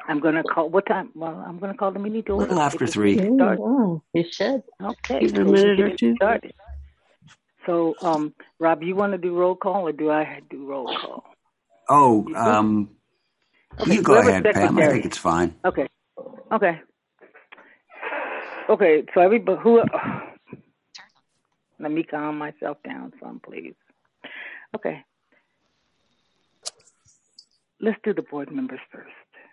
I'm going to call, what time? Well, I'm going to call the meeting to A order. little after 3. You should. Okay. Give it a minute or two. Started. So, Rob, you want to do roll call or do I do roll call? Oh, Okay, you go ahead, Pam. I secretary. think it's fine. Okay. So everybody, let me calm myself down some, please. Okay. Let's do the board members first.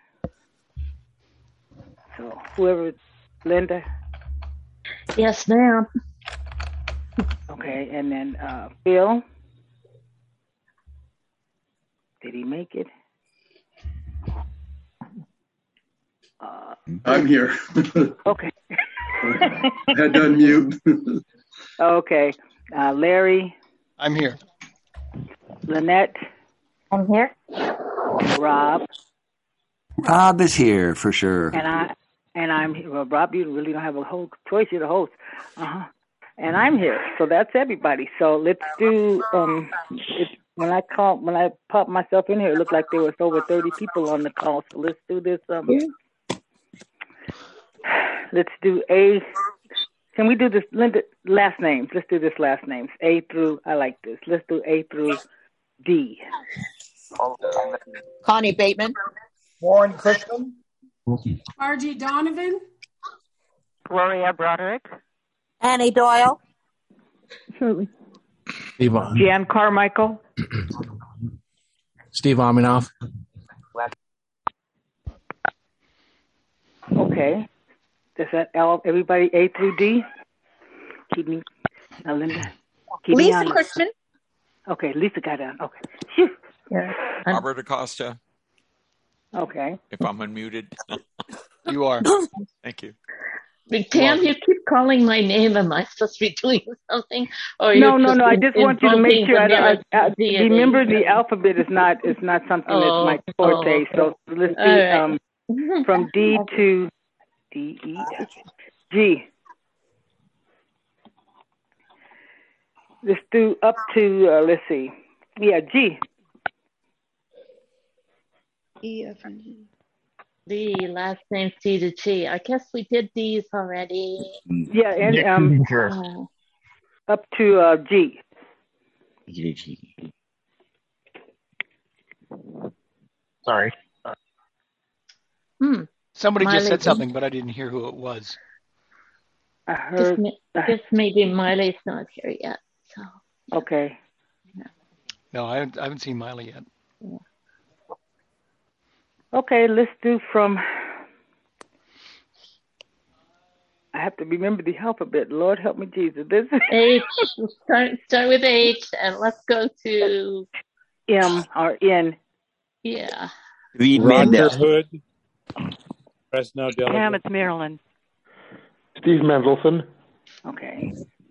So whoever, Linda? Yes, ma'am. Okay, and then Phil? Did he make it? I'm here. Okay. I had to unmute. Okay. Larry? I'm here. Lynette? I'm here. Rob? Rob is here for sure. And I'm here. Well, Rob, you really don't have a whole choice. You're the host. And I'm here. So that's everybody. So let's do, when I popped myself in here, it looked like there was over 30 people on the call. So let's do this. Let's do A. Can we do this, Linda, last names? Let's do this last names. A through, I like this. Let's do A through D. Connie Bateman. Warren Cushman. R.G. Donovan. Gloria Broderick. Annie Doyle. Shirley. Jan Carmichael. Steve Aminoff. Okay. Does that everybody A through D? Keep me, Linda. Keep Lisa me Cushman. Okay, Lisa got down. Okay. Phew. Yeah. Robert Acosta. Okay. If I'm unmuted. You are. Thank you. Pam, you keep calling my name. Am I supposed to be doing something? Or No. I just want you to make sure. Remember, the alphabet is not something that's my forte. So let's do from D to D, E, G. Let's do up to let's see. Yeah, G. E, F, and G. D, last name C to G. I guess we did these already. Yeah, and up to G. Sorry. Somebody Miley just said something, but I didn't hear who it was. I heard. Just maybe Miley's not here yet. So. Okay. No, I haven't seen Miley yet. Yeah. Okay, let's do from. I have to remember the alphabet. Lord help me, Jesus. This is H. Start with H, and let's go to M or N. Yeah. Roger Hood. Fresno delegate. Pam, it's Marilyn. Steve Mendelson. Okay.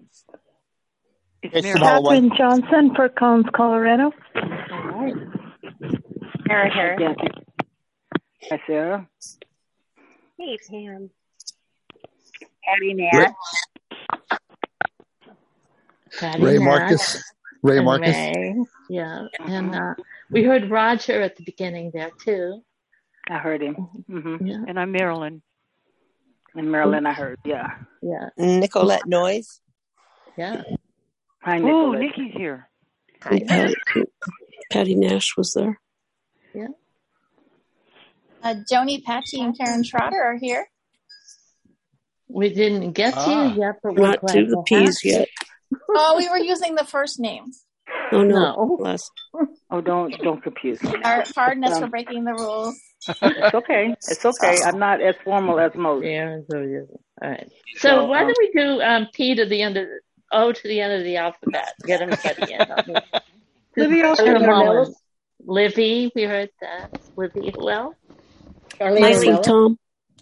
It's Catherine Johnson for Collins, Colorado. All right. Sarah Harris. Hi, Sarah. Hey, Pam. Patty Nash. Ray Marcus. Ray Marcus. Ray. Yeah. And we heard Roger at the beginning there, too. I heard him. Mm-hmm. Yeah. And I'm Marilyn. And Marilyn, I heard. Yeah. Yeah. Nicolette Noyes. Yeah. Hi, Nicolette. Oh, Nikki's here. Hi. Patty Nash was there. Yeah. Joni Patchy and Karen Schroeder are here. We didn't get to you yet, but we're Not glad to the P's yet. Oh, we were using the first name. Oh no. Les. Oh, don't confuse me. Pardon us for breaking the rules. It's okay. It's okay. I'm not as formal as most. Yeah. All right. So why don't we do P to the end of O to the end of the alphabet? Get them at the end. Livy, we heard that. Livy, who else? Leslie Tom.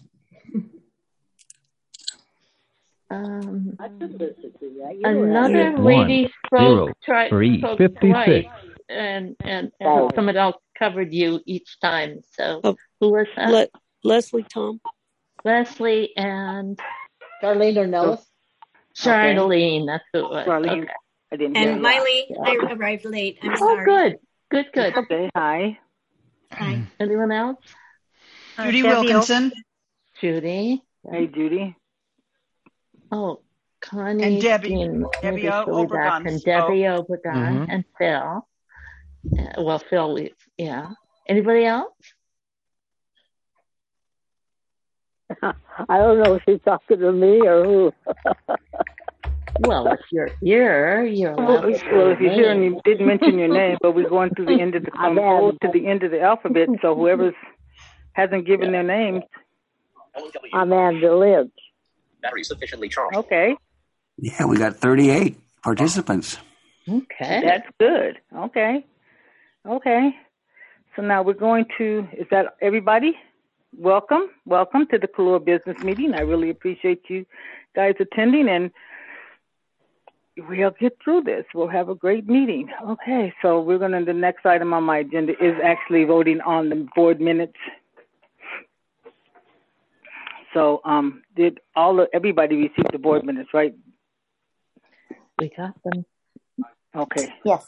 Another lady spoke twice, and someone else covered you each time. So who was that? Leslie Tom. Leslie and Charlene Ornelas. Charlene, that's who it was. Charlene. Okay. I didn't And Miley, I arrived late. I'm sorry. Good. Okay, hi. Hi. Anyone else? Judy Wilkinson. Judy. Hey, Judy. Oh, Connie. And Debbie. Debbie Obregon. And Debbie Obregon and Phil. Well, Phil, yeah. Anybody else? I don't know if she's talking to me or who. Well, if you're here, you're allowed to well, if you're here and you didn't mention your name, but we're going to the end of the alphabet, so whoever hasn't given their names. I'm Amanda Lynch. Battery sufficiently charged. Okay. Yeah, we got 38 participants. Okay. That's good. Okay. So now we're going to, is that everybody? Welcome to the Kahlua Business Meeting. I really appreciate you guys attending, and we'll get through this. We'll have a great meeting. Okay, so the next item on my agenda is actually voting on the board minutes. So did everybody receive the board minutes, right? We got them. Okay. Yes.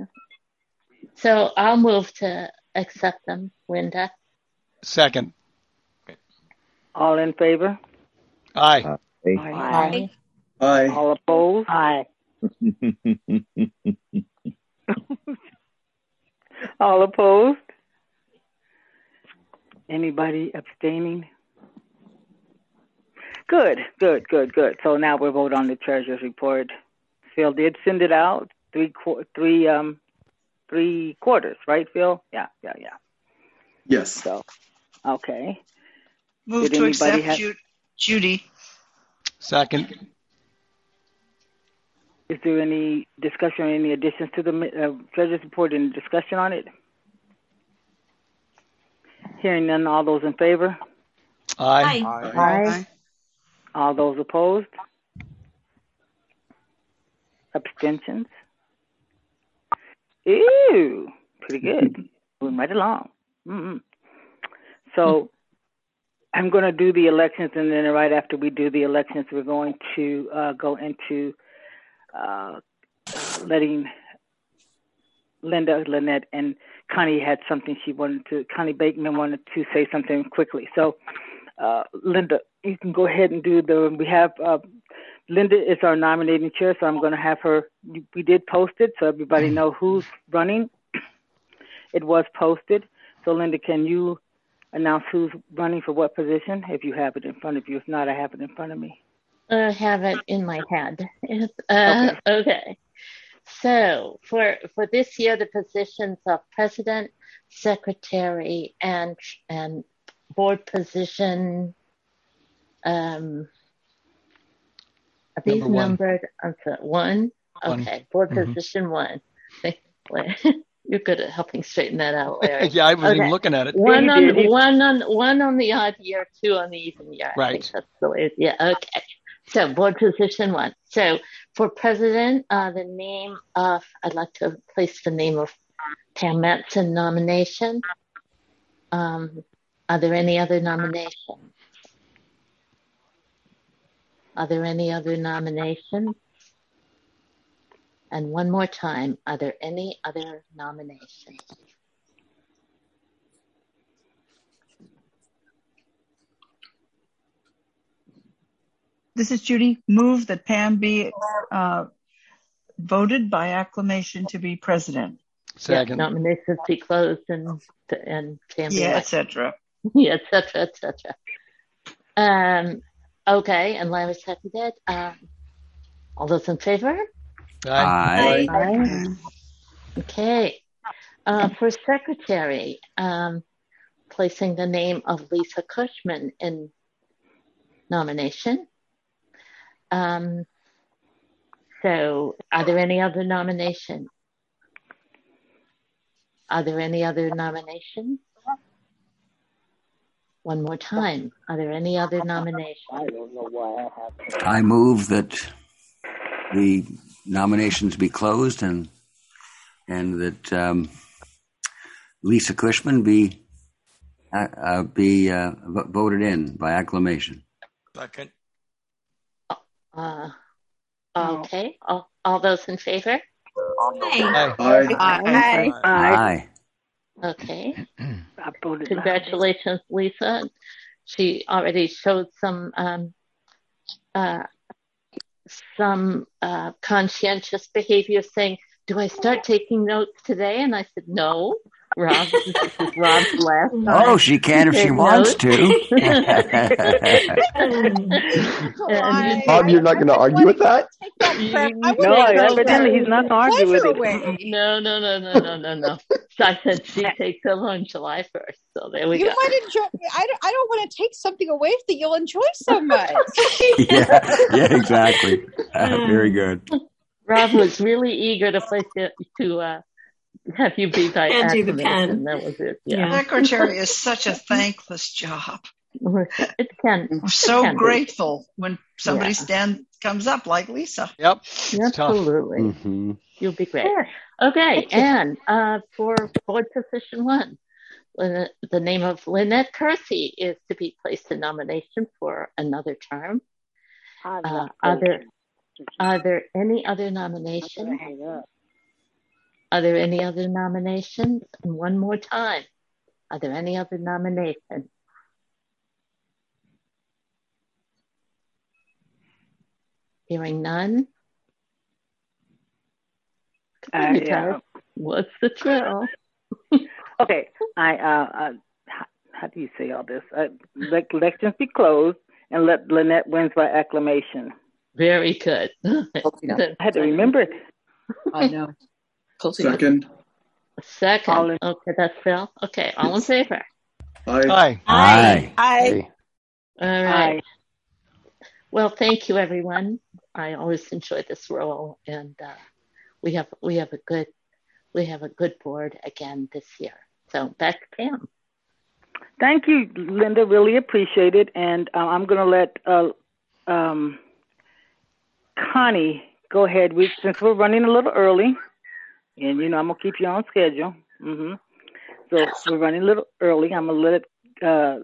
So I'll move to accept them, Linda. Second. All in favor? Aye. Aye. Aye. All opposed? Aye. All opposed? Anybody abstaining? Good. So now we'll vote on the treasurer's report. Phil did send it out, three quarters, right, Phil? Yeah. Yes. So, okay. Move to accept Judy. Second. Is there any discussion or any additions to the treasurer's report? Any discussion on it? Hearing none, all those in favor? Aye. Aye. All those opposed? Abstentions? Ew, pretty good. Moving right along. So I'm going to do the elections, and then right after we do the elections, we're going to go into letting Linda, Lynette, and Connie had something Connie Bateman wanted to say something quickly. So Linda, you can go ahead and we have, Linda is our nominating chair, so I'm going to have her, we did post it so everybody know who's running. It was posted. So Linda, can you announce who's running for what position, if you have it in front of you? If not, I have it in front of me. I have it in my head. Okay. So for this year, the positions of president, secretary, and board position, are these numbered? One? Okay, board position 1. You're good at helping straighten that out, Larry. Yeah, I wasn't even looking at it. One on the odd year, 2 on the even year. Right. I think that's the way. Yeah. Okay. So board position 1. So for president, I'd like to place the name of Pam Matson nomination. Are there any other nominations? And one more time, are there any other nominations? This is Judy. Move that Pam be voted by acclamation to be president. Second. Yeah, nominations be closed and Pam be etc. Yeah, etc. Okay, and Larry seconded. All those in favor? Aye. Aye. Okay. For secretary, placing the name of Lisa Cushman in nomination. So are there any other nominations? One more time. Are there any other nominations? I don't know why I have. I move that the nominations be closed and that Lisa Cushman be voted in by acclamation. Second. Okay. All those in favor? Aye. Aye. Okay. I voted Congratulations, Lisa. She already showed some conscientious behavior, saying, "Do I start taking notes today?" And I said, "No, Rob. This is Rob's last time." Oh, she can if she wants to. Bob, you're not going to argue with that? No, evidently he's not going to argue with it. No. So I said she takes over on July 1st. So there we go. You might enjoy. I don't want to take something away that you'll enjoy so much. yeah, exactly. Very good. Rob was really eager to place it to have you be by acclamation. That was it. Yeah. Secretary is such a thankless job. It can. I'm so grateful when somebody comes up like Lisa. Yep. Absolutely. Mm-hmm. You'll be great. Okay, and for board position 1, the name of Lynette Kersey is to be placed in nomination for another term. Are there any other nominations? Are there any other nominations? And one more time, are there any other nominations? Hearing none. What's the thrill? Okay, how do you say all this? Let elections be closed and let Lynette wins by acclamation. Very good. I had to remember it. I know. Second. Okay, that's Phil. Okay, all in favor? Aye. All right. Well, thank you, everyone. I always enjoy this role, and we have a good board again this year. So back to Pam. Thank you, Linda. Really appreciate it. And I'm going to let Connie go ahead. Since we're running a little early, and I'm going to keep you on schedule. Mm-hmm. So we're running a little early. I'm going to let it.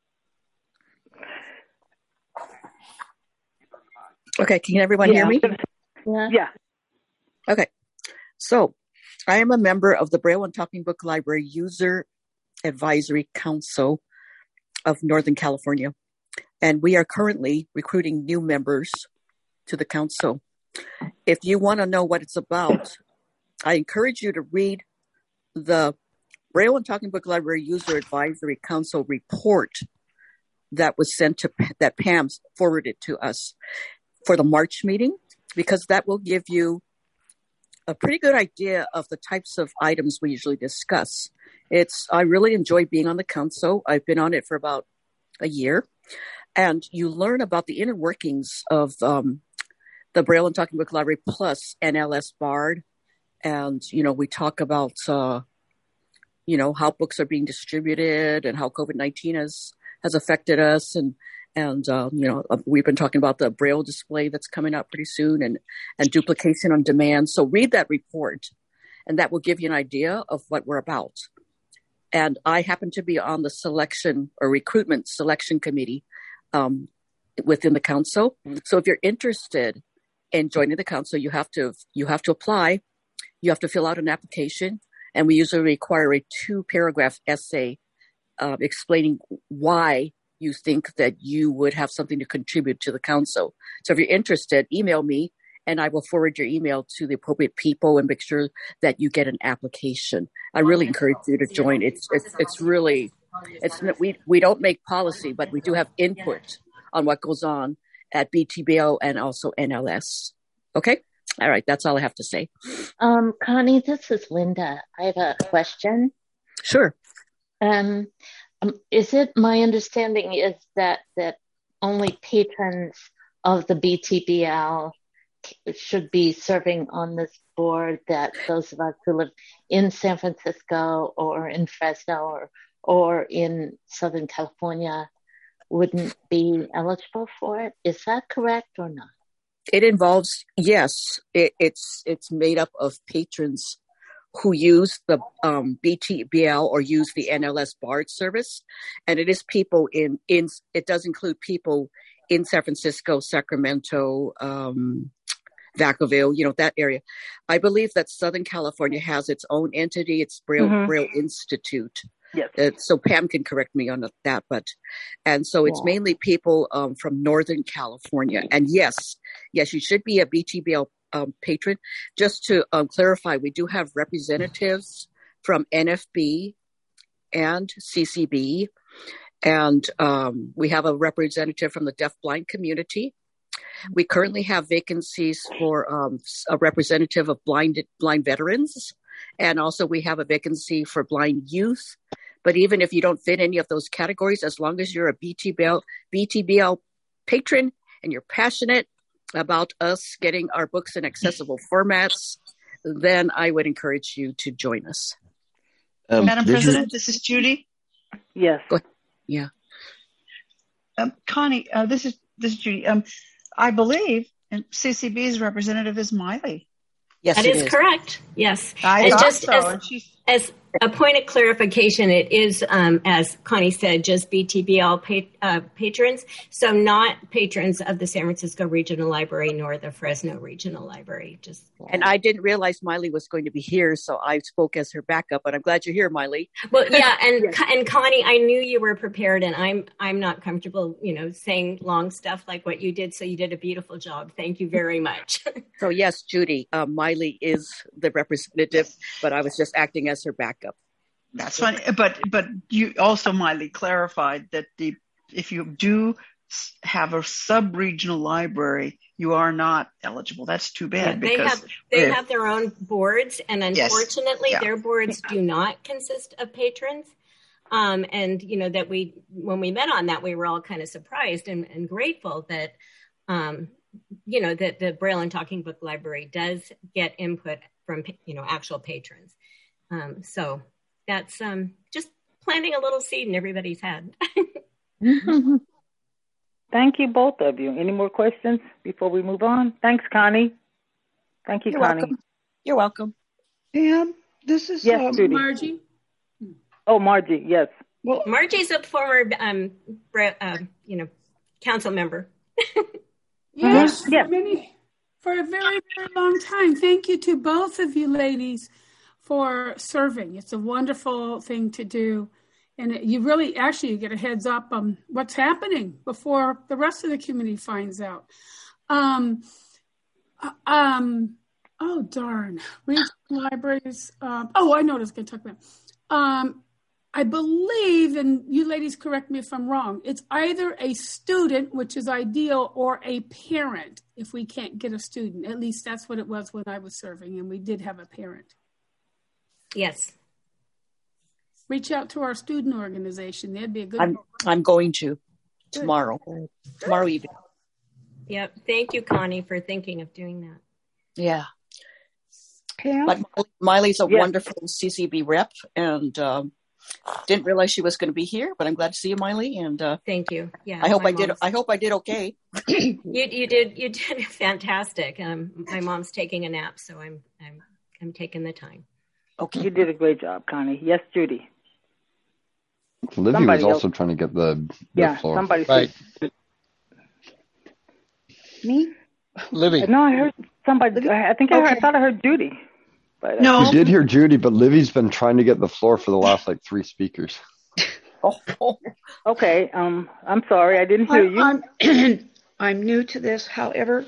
Okay, can everyone hear me? Yeah. Okay, so I am a member of the Braille and Talking Book Library User Advisory Council of Northern California, and we are currently recruiting new members to the council. If you want to know what it's about, I encourage you to read the Braille and Talking Book Library User Advisory Council report that was sent that Pam forwarded to us for the March meeting, because that will give you a pretty good idea of the types of items we usually discuss. I really enjoy being on the council. I've been on it for about a year, and you learn about the inner workings of the Braille and Talking Book Library plus NLS BARD, and we talk about how books are being distributed and how COVID-19 has affected us, and we've been talking about the Braille display that's coming out pretty soon and duplication on demand. So read that report, and that will give you an idea of what we're about. And I happen to be on the selection or recruitment selection committee within the council. So if you're interested in joining the council, you have to apply. You have to fill out an application, and we usually require a 2-paragraph essay explaining why you think that you would have something to contribute to the council. So if you're interested, email me, and I will forward your email to the appropriate people and make sure that you get an application. I really encourage you to join. We don't make policy, but we do have input on what goes on at BTBL and also NLS. Okay? All right. That's all I have to say. Connie, this is Linda. I have a question. Sure. Is it my understanding is that only patrons of the BTBL should be serving on this board, that those of us who live in San Francisco or in Fresno or in Southern California wouldn't be eligible for it? Is that correct or not? It involves, yes, it's made up of patrons who use the BTBL or use the NLS BARD service. And it is people it does include people in San Francisco, Sacramento, Vacaville, that area. I believe that Southern California has its own entity. It's Braille Institute. Yes. So Pam can correct me on that, and so it's mainly people from Northern California. And yes, you should be a BTBL patron. Just to clarify, we do have representatives from NFB and CCB, and we have a representative from the deafblind community. We currently have vacancies for a representative of blind veterans, and also we have a vacancy for blind youth. But even if you don't fit any of those categories, as long as you're a BTBL patron and you're passionate about us getting our books in accessible formats, then I would encourage you to join us. Madam President, this is Judy. Yes. Go ahead. Yeah. Connie, this is Judy. I believe CCB's representative is Miley. Yes, that is correct. Yes. I thought so. As a point of clarification, it is, as Connie said, just BTBL patrons, so not patrons of the San Francisco Regional Library nor the Fresno Regional Library. And I didn't realize Miley was going to be here, so I spoke as her backup. But I'm glad you're here, Miley. Well, yeah, and Connie, I knew you were prepared, and I'm not comfortable, saying long stuff like what you did. So you did a beautiful job. Thank you very much. So yes, Judy, Miley is the representative, but I was just acting as her backup. That's funny, but you also, Miley, clarified that if you do have a sub-regional library, you are not eligible. That's too bad. They have their own boards, and unfortunately, their boards do not consist of patrons. And that when we met on that, we were all kind of surprised and grateful that that the Braille and Talking Book Library does get input from actual patrons. So that's just planting a little seed in everybody's head. Thank you, both of you. Any more questions before we move on? Thanks, Connie. Thank you, Connie. Welcome. You're welcome. Pam, this is Judy. Margie. Oh, Margie, yes. Well, Margie's a former, council member. Yes, for a very, very long time. Thank you to both of you ladies for serving. It's a wonderful thing to do. And you really, you get a heads up on what's happening before the rest of the community finds out. Oh, darn. Regional libraries. I know what I was going to talk about. I believe, and you ladies correct me if I'm wrong, it's either a student, which is ideal, or a parent if we can't get a student. At least that's what it was when I was serving, and we did have a parent. Yes. Reach out to our student organization. That'd be a good I'm going to tomorrow evening. Yep. Thank you, Connie, for thinking of doing that. Yeah. Pam? But Miley's a wonderful CCB rep, and didn't realize she was going to be here, but I'm glad to see you, Miley. And thank you. Yeah. I hope I did okay. You did fantastic. My mom's taking a nap, so I'm taking the time. Okay. You did a great job, Connie. Yes, Judy. Livy was also trying to get the floor. Somebody right. Me? Livy. No, I heard somebody. I thought I heard Judy. But, no. You did hear Judy, but Livy's been trying to get the floor for the last 3 speakers. Okay. I'm sorry. I didn't hear you. I'm new to this. However,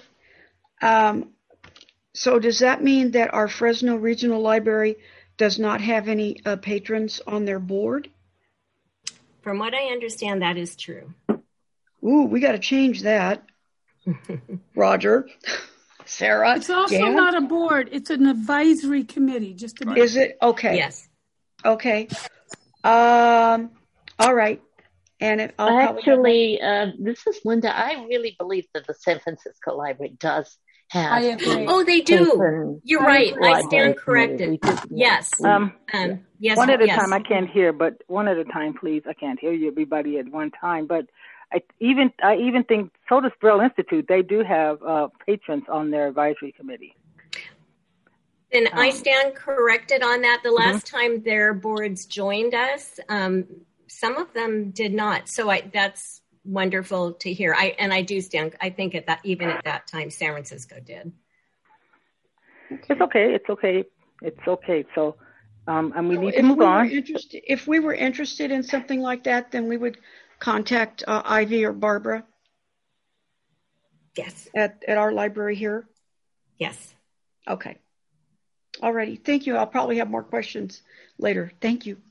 so does that mean that our Fresno Regional Library does not have any patrons on their board? From what I understand, that is true. Ooh, we got to change that. Roger. Sarah. It's also not a board. It's an advisory committee. Is it? Okay. Yes. Okay. All right. And this is Linda. I really believe that the San Francisco Library does have. Oh, they do. You're right. I stand corrected. Yes. Yes. One at a time. I can't hear, but one at a time, please. I can't hear you, everybody at one time. But I even think so does Braille Institute. They do have patrons on their advisory committee. And I stand corrected on that. The last time their boards joined us, some of them did not. So that's wonderful to hear. I think even at that time, San Francisco did. It's okay. So, and we need to move on. If we were interested in something like that, then we would contact Ivy or Barbara. Yes. At our library here. Yes. Okay. Alrighty. Thank you. I'll probably have more questions later. Thank you.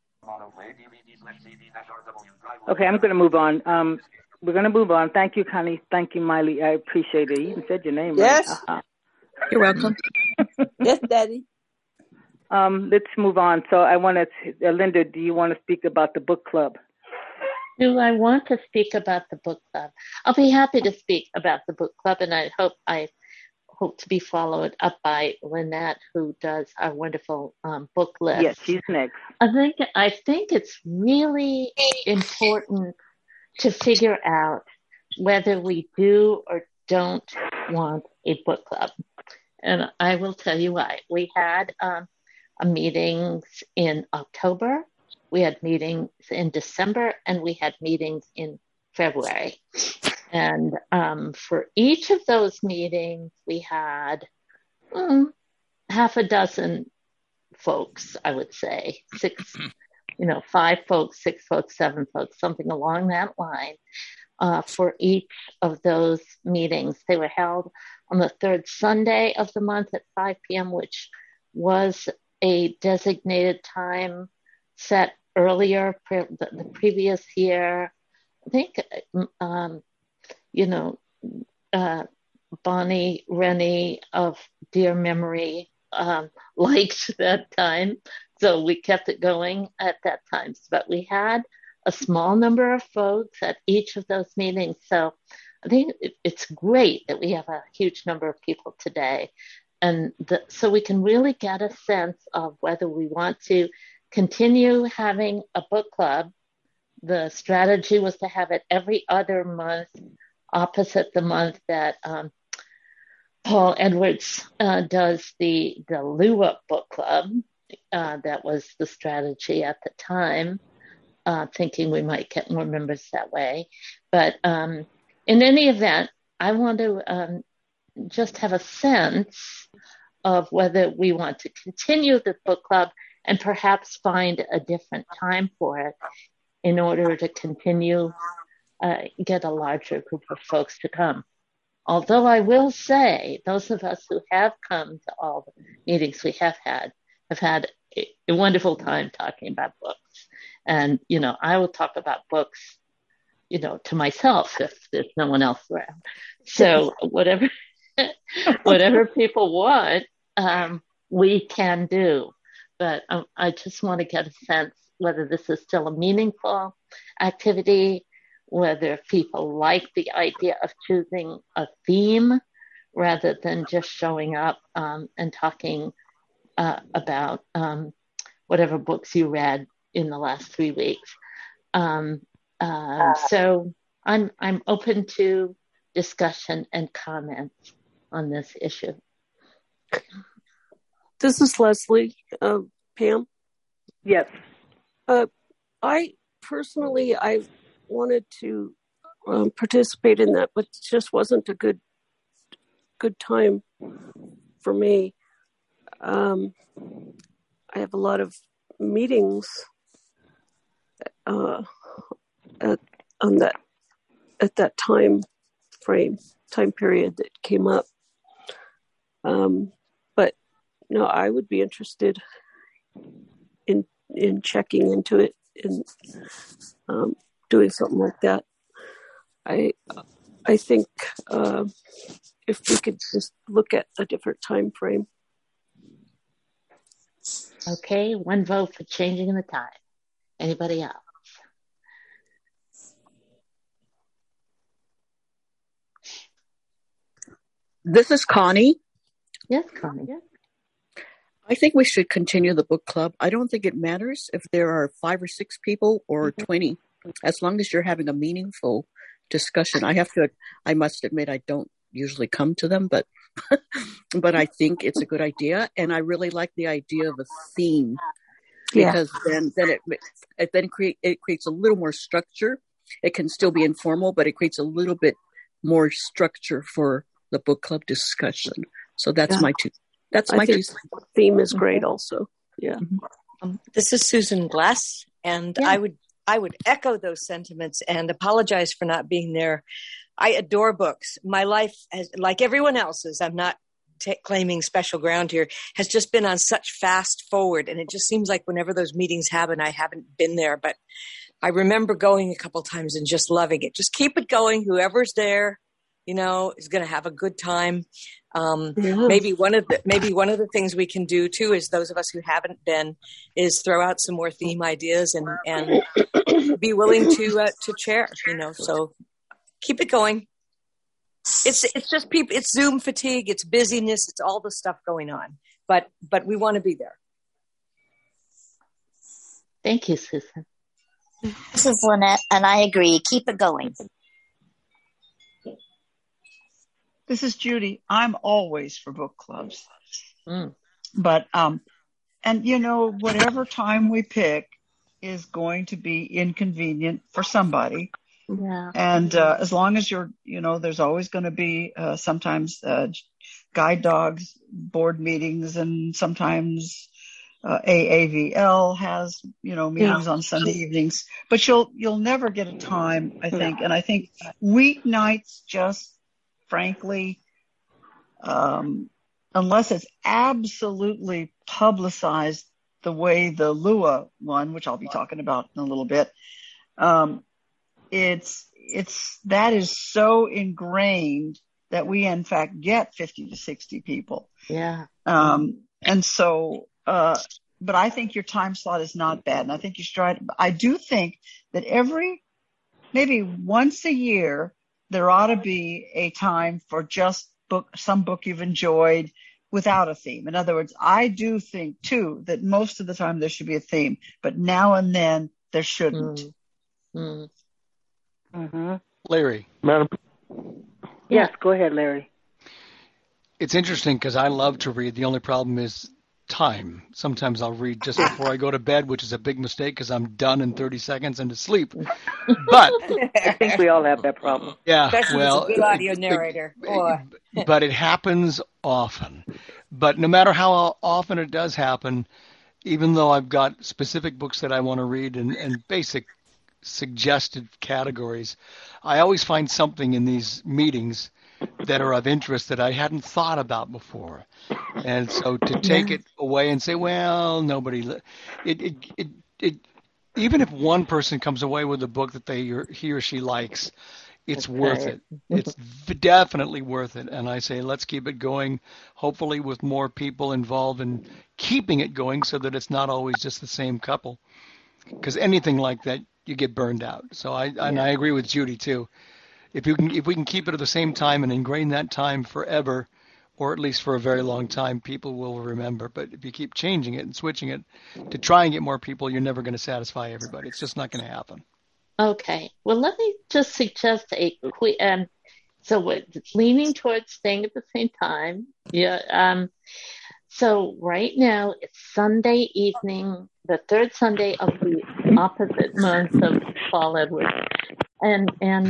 Okay, I'm going to move on. We're going to move on. Thank you, Connie. Thank you, Miley. I appreciate it. You even said your name. Yes. Right? Uh-huh. You're welcome. Yes, Daddy. Let's move on. So I want to, Linda, do you want to speak about the book club? Do I want to speak about the book club? I'll be happy to speak about the book club, and I hope to be followed up by Lynette, who does our wonderful book list. Yes, she's next. I think it's really important to figure out whether we do or don't want a book club. And I will tell you why. We had meetings in October, we had meetings in December, and we had meetings in February. And for each of those meetings, we had half a dozen folks, I would say, 5 folks, 6 folks, 7 folks, something along that line for each of those meetings. They were held on the third Sunday of the month at 5 p.m., which was a designated time set earlier the previous year. I think, Bonnie Rennie of dear memory liked that time. So we kept it going at that time. But we had a small number of folks at each of those meetings. So I think it's great that we have a huge number of people today. And so we can really get a sense of whether we want to continue having a book club. The strategy was to have it every other month, opposite the month that Paul Edwards does the Lua book club. That was the strategy at the time, thinking we might get more members that way. But in any event, I want to just have a sense of whether we want to continue the book club and perhaps find a different time for it in order to continue, get a larger group of folks to come. Although I will say, those of us who have come to all the meetings we have had a wonderful time talking about books. And, I will talk about books, to myself if there's no one else around. So whatever people want, we can do. But I just want to get a sense whether this is still a meaningful activity, whether people like the idea of choosing a theme rather than just showing up and talking about whatever books you read in the last 3 weeks. So I'm open to discussion and comments on this issue. This is Leslie. Pam? Yes. I personally, I wanted to participate in that, but it just wasn't a good time for me. I have a lot of meetings at that time period that came up. But no, I would be interested in checking into it and doing something like that. I think if we could just look at a different time frame. Okay, 1 vote for changing the time. Anybody else? This is Connie. Yes, Connie. I think we should continue the book club. I don't think it matters if there are 5 or 6 people or 20, as long as you're having a meaningful discussion. I must admit, I don't usually come to them, but I think it's a good idea. And I really like the idea of a theme because then it creates a little more structure. It can still be informal, but it creates a little bit more structure for the book club discussion. So that's my 2 That's I my think 2 cents. the theme is great also. Yeah. This is Susan Glass, and I would echo those sentiments and apologize for not being there. I adore books. My life, like everyone else's, I'm not claiming special ground here, has just been on such fast forward, and it just seems like whenever those meetings happen, I haven't been there. But I remember going a couple times and just loving it. Just keep it going. Whoever's there, is going to have a good time. Maybe one of the things we can do too is those of us who haven't been is throw out some more theme ideas and be willing to chair. So keep it going. It's just people. It's Zoom fatigue. It's busyness. It's all the stuff going on. But we want to be there. Thank you, Susan. This is Lynette, and I agree. Keep it going. This is Judy. I'm always for book clubs. But, whatever time we pick is going to be inconvenient for somebody. Yeah. And as long as there's always going to be sometimes guide dogs board meetings, and sometimes AAVL has, meetings on Sunday evenings, but you'll never get a time, I think. And I think weeknights just, frankly, unless it's absolutely publicized the way the Lua one, which I'll be talking about in a little bit, that is so ingrained that we in fact get 50 to 60 people. Yeah. And so, but I think your time slot is not bad. And I think you should try. I do think that maybe once a year, there ought to be a time for just some book you've enjoyed without a theme. In other words, I do think too that most of the time there should be a theme, but now and then there shouldn't. Larry. Madam. Yes, go ahead, Larry. It's interesting because I love to read. The only problem is time. Sometimes I'll read just before I go to bed, which is a big mistake because I'm done in 30 seconds and to sleep. But I think we all have that problem. Yeah, Especially well, as a good audio narrator. But it happens often. But no matter how often it does happen, even though I've got specific books that I want to read and basic suggested categories, I always find something in these meetings that are of interest that I hadn't thought about before. And so to take it away and say, well, nobody, even if one person comes away with a book that he or she likes, it's worth it. It's definitely worth it. And I say, let's keep it going, hopefully with more people involved in keeping it going so that it's not always just the same couple. Because anything like that, you get burned out. So and I agree with Judy too. If we can keep it at the same time and ingrain that time forever, or at least for a very long time, people will remember. But if you keep changing it and switching it to try and get more people, you're never going to satisfy everybody. It's just not going to happen. Okay. Well, let me just suggest a quick. So we're leaning towards staying at the same time. Yeah. So right now it's Sunday evening, the third Sunday of the opposite month of Paul Edwards, and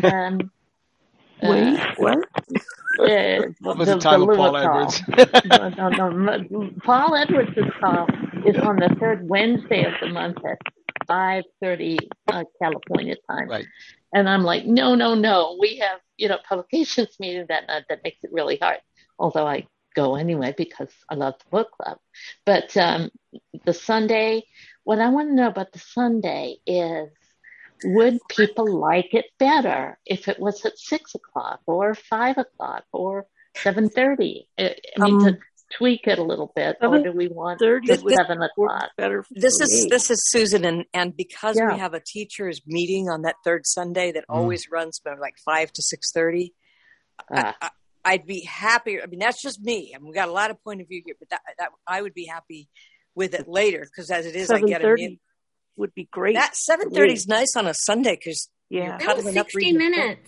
wait, what? What was the time of Paul Edwards? No. Paul Edwards' call is on the third Wednesday of the month at 5:30 California time. Right. And I'm like, no. We have, publications meeting that night. That makes it really hard. Although I go anyway because I love the book club. But the Sunday, what I want to know about the Sunday is, would people like it better if it was at 6 o'clock or 5 o'clock or 7:30? I mean, to tweak it a little bit, or do we want 7 o'clock? Better. This is Susan, and because we have a teachers meeting on that third Sunday that always runs from like 5 to 6:30, I'd be happier. I mean, that's just me. I mean, we got a lot of point of view here, but that I would be happy with it later because as it is, I get it in. Would be great. That 7:30 is nice on a Sunday because you're cuddling up 60 minutes.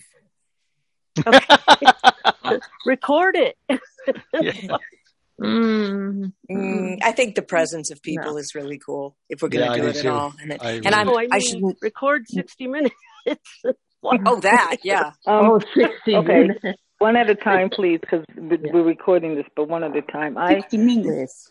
Record it. I think the presence of people is really cool if we're going to do it at all. I should record 60 minutes. Oh, that, yeah. 60 minutes. One at a time, please, because we're recording this, but one at a time. 60 minutes.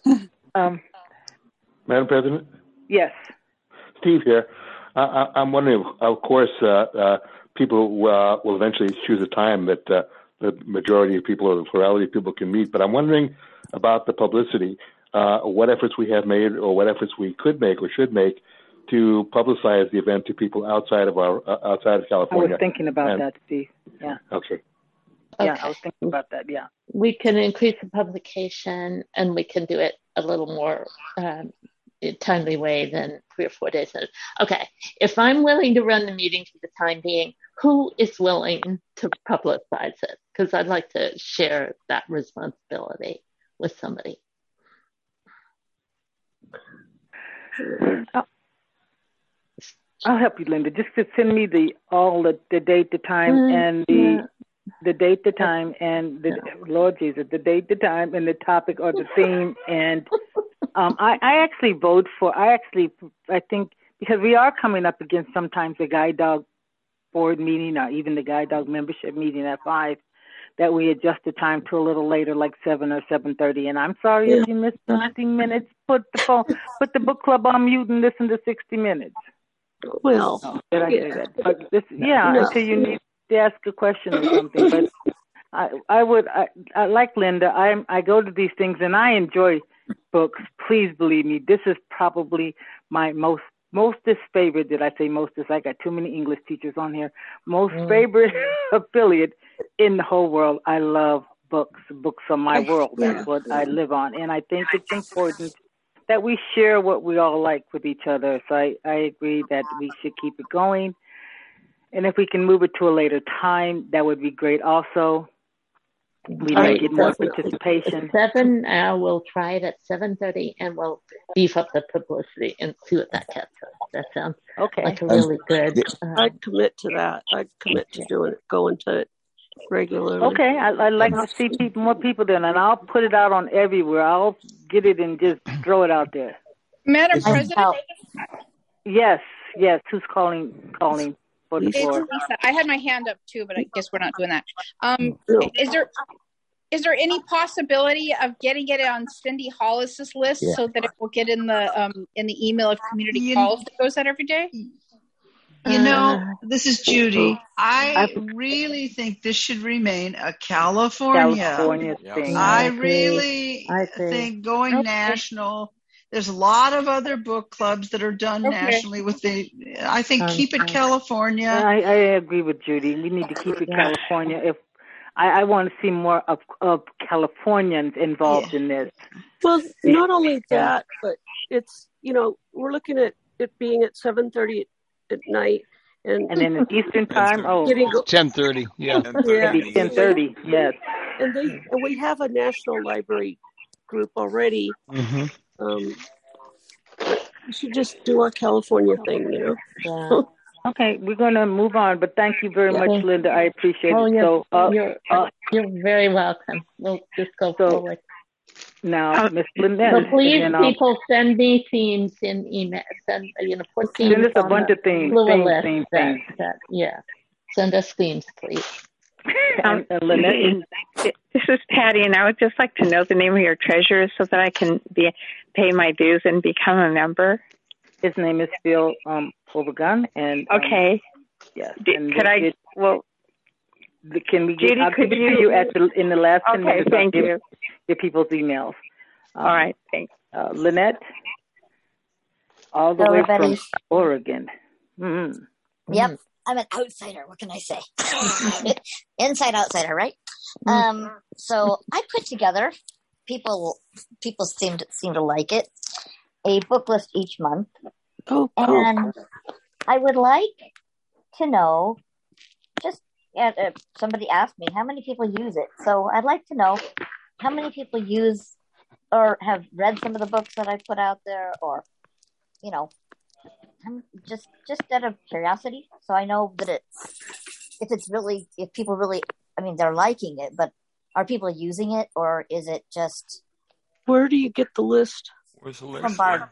Madam President? Yes. Steve here. I'm wondering, of course, people will eventually choose a time that the majority of people or the plurality of people can meet, but I'm wondering about the publicity, what efforts we have made or what efforts we could make or should make to publicize the event to people outside of California. I was thinking about that, Steve. Yeah. Okay. Yeah, I was thinking about that. Yeah. We can increase the publication, and we can do it a little more timely way than 3 or 4 days. Okay. If I'm willing to run the meeting for the time being, who is willing to publicize it? Because I'd like to share that responsibility with somebody. I'll help you, Linda. Just to send me the date, the time, and the date, the time, and the Lord Jesus, the date, the time, and the topic or the theme. And I actually vote for. I think because we are coming up against sometimes the Guide Dog board meeting or even the Guide Dog membership meeting at 5, that we adjust the time to a little later, like 7 or 7:30. And I'm sorry if you missed 60 minutes. Put the book club on mute and listen to 60 minutes. Well, did I say that? But until you need to ask a question or something. But I like Linda. I go to these things and I enjoy books. Please believe me. This is probably my mostest favorite. Did I say mostest? I got too many English teachers on here. Most favorite affiliate in the whole world. I love books. Books are my world. That's what I live on. And I think it's important that we share what we all like with each other. So I agree that we should keep it going. And if we can move it to a later time, that would be great also. We might get more participation. 7, we'll try it at 7:30, and we'll beef up the publicity and see what that gets us. That sounds like a really good. I'd commit to that. I'd commit to going to it regularly. Okay, I'd like to see more people then, and I'll put it out on everywhere. I'll get it and just throw it out there. Madam President? Yes. Who's calling for the floor? It's Lisa. I had my hand up too, but I guess we're not doing that. Is there any possibility of getting it on Cindy Hollis's list so that it will get in the email of community calls that goes out every day? You know, this is Judy. I really think this should remain a California thing. I really think going national. There's a lot of other book clubs that are done nationally I think keep it California. I agree with Judy. We need to keep it California. If I want to see more of Californians involved in this. Well, not only that, but it's, we're looking at it being at 7:30 at night. And then at Eastern time? 10:30, yeah. Maybe 10:30, yes. And we have a national library group already. Mm-hmm. We should just do our California thing, Yeah. Okay, we're going to move on, but thank you very much, Linda. I appreciate it. You're very welcome. We'll just go forward. Now, Ms. Lynette. So please, people, send me themes in email. Send put themes. Send us a bunch of themes. Send us themes, please. Lynette. This is Patty, and I would just like to know the name of your treasurer so that I can pay my dues and become a member. His name is Phil Overgun, and okay. Yes. Can we Judy, I'll give it to you in the last 10 minutes? Thank you. Your people's emails. All right, thanks. Lynette, all the way from Oregon. Mm-hmm. Yep, I'm an outsider. What can I say? Inside outsider, right? So I put together. People seem to like it. A book list each month. And I would like to know, just somebody asked me, how many people use it? So I'd like to know how many people use or have read some of the books that I put out there, or, just out of curiosity. So I know that if people really, they're liking it, but are people using it, or is it just... Where do you get the list? Where's the list? From Bard.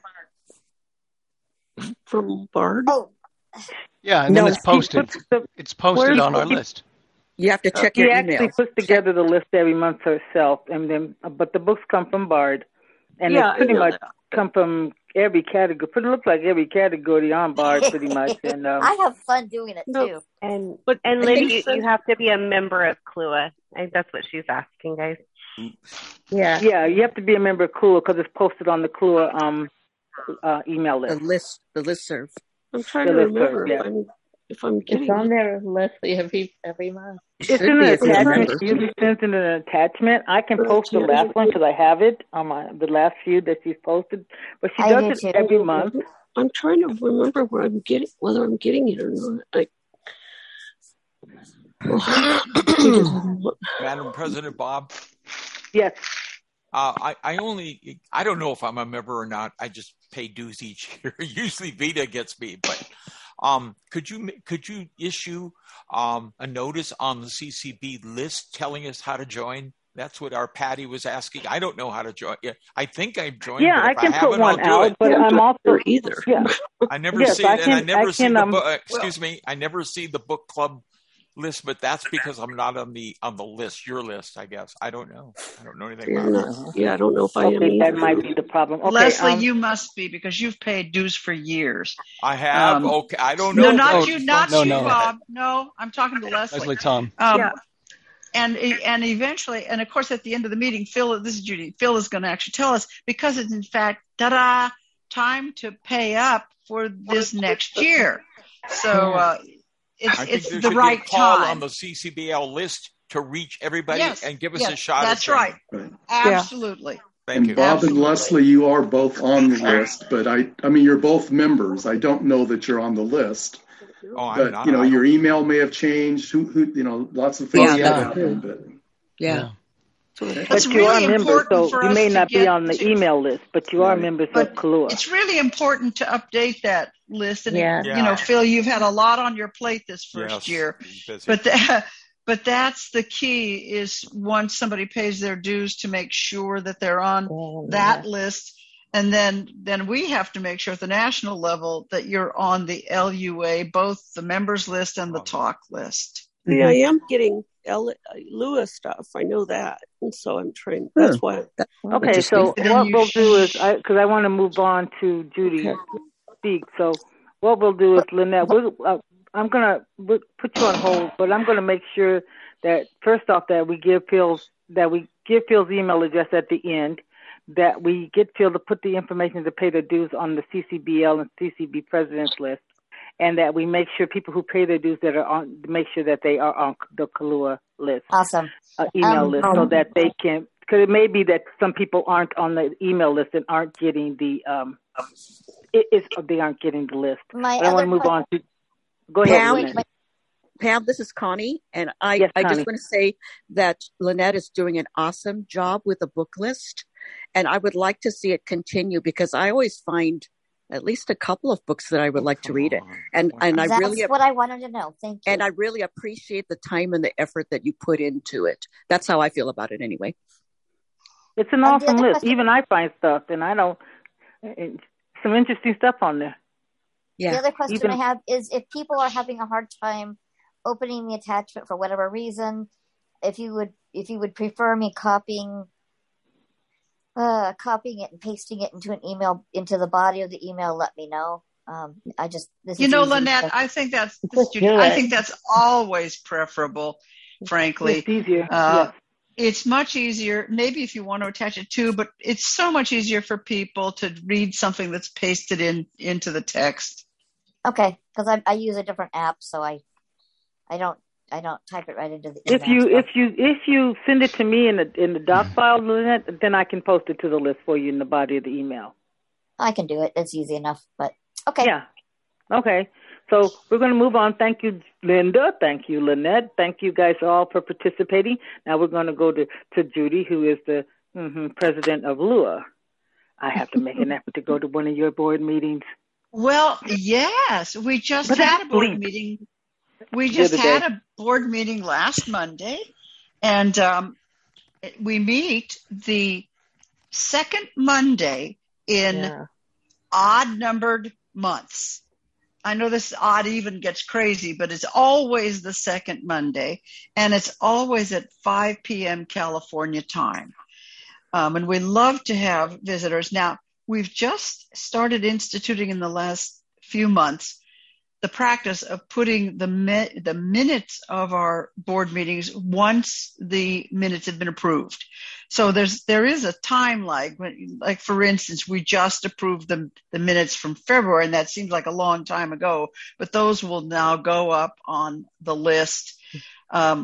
From Bard? Oh. Yeah, and then it's posted. It's posted on our list. You have to check She your actually emails. puts together the list every month herself, and then but the books come from Bard, and Yeah, it's pretty I know much that. come from every category. It looks like every category on Bard, pretty much. And I have fun doing it No, too. And but and I Lynn, think you have to be a member of CLUA. That's what she's asking, guys. Yeah, you have to be a member of CLUA because it's posted on the CLUA email list. The listserv. I'm trying The to list remember yeah. if I'm getting It's on it. there, Leslie, every month. It's in an attachment. It usually sends in an attachment. I can post the last one because I have it on the last few that she's posted. But she does it every month. I'm trying to remember whether I'm getting it or not. Madam President Bob? Yes. I don't know if I'm a member or not. I just pay dues each year. Usually Vita gets me, but could you issue a notice on the CCB list telling us how to join? That's what our Patty was asking. I don't know how to join. I think I've joined. Yeah, but I if can I put haven't, one I'll do out, it. but I'm also either. Yeah. I never yes, see it, and I never see the book. Excuse me, I never see the book club list, but that's because I'm not on the list. Your list, I guess. I don't know. I don't know anything about it. Yeah, I don't know if I am either. That might be the problem. Okay, Leslie, you must be because you've paid dues for years. I have. Okay, I don't know. No, not you, No. Bob. No, I'm talking to Leslie. Leslie Tom. Yeah. And eventually, and of course, at the end of the meeting, this is Judy. Phil is going to actually tell us because it's in fact, time to pay up for this next year. So it's the right call time on the CCBL list to reach everybody and give us a yes, shot. That's right. Absolutely. Thank you. Bob and Leslie, you are both on the list, but I mean, you're both members. I don't know that you're on the list. Oh, but I'm not. your email may have changed. Who lots of things have happened. But That's you really are members, important so for you us may to not be get on the email list, but you are members of CLUA. It's really important to update that list. And Phil, you've had a lot on your plate this first year, but that's the key. Is once somebody pays their dues to make sure that they're on that list. And then we have to make sure at the national level that you're on the LUA, both the members list and the talk list. Yeah, I am getting Lewis stuff. I know that. And so I'm trying. That's why. Okay, so what we'll do is, because I want to move on to Judy speak. So what we'll do is, Lynette, I'm going to put you on hold, but I'm going to make sure that, first off, that we give Phil's email address at the end, that we get Phil to put the information to pay their dues on the CCBL and CCB president's list, and that we make sure people who pay their dues that are on, make sure that they are on the CLUA list. Awesome. Email list, so that they can, because it may be that some people aren't on the email list and aren't getting the, they aren't getting the list. But I want to move on to, go ahead. Pam, this is Connie, and I Connie. just want to say that Lynette is doing an awesome job with the book list, and I would like to see it continue because I always find at least a couple of books that I would like to read it. And I really that's what I wanted to know. Thank you. And I really appreciate the time and the effort that you put into it. That's how I feel about it anyway. It's an awesome list. Even I find stuff, and some interesting stuff on there. Yeah. The other question I have is if people are having a hard time opening the attachment for whatever reason, if you would prefer me copying it and pasting it into an email, into the body of the email, let me know. Lynette, I think that's always preferable, frankly. It's easier. It's much easier, maybe if you want to attach it too, but it's so much easier for people to read something that's pasted into the text. Okay, because I use a different app, so I don't type it right into the email. If you send it to me in the doc file, Lynette, then I can post it to the list for you in the body of the email. I can do it. It's easy enough, but okay. Yeah. Okay. So we're going to move on. Thank you, Linda. Thank you, Lynette. Thank you guys all for participating. Now we're going to go to Judy, who is the president of LUA. I have to make an effort to go to one of your board meetings. Well, yes. We just had a board meeting. We just had a board meeting last Monday, and we meet the second Monday in odd-numbered months. I know this odd even gets crazy, but it's always the second Monday, and it's always at 5 p.m. California time. And we love to have visitors. Now, we've just started instituting in the last few months the practice of putting the minutes of our board meetings once the minutes have been approved. So there is a time lag. Like for instance, we just approved the minutes from February, and that seems like a long time ago. But those will now go up on the list, of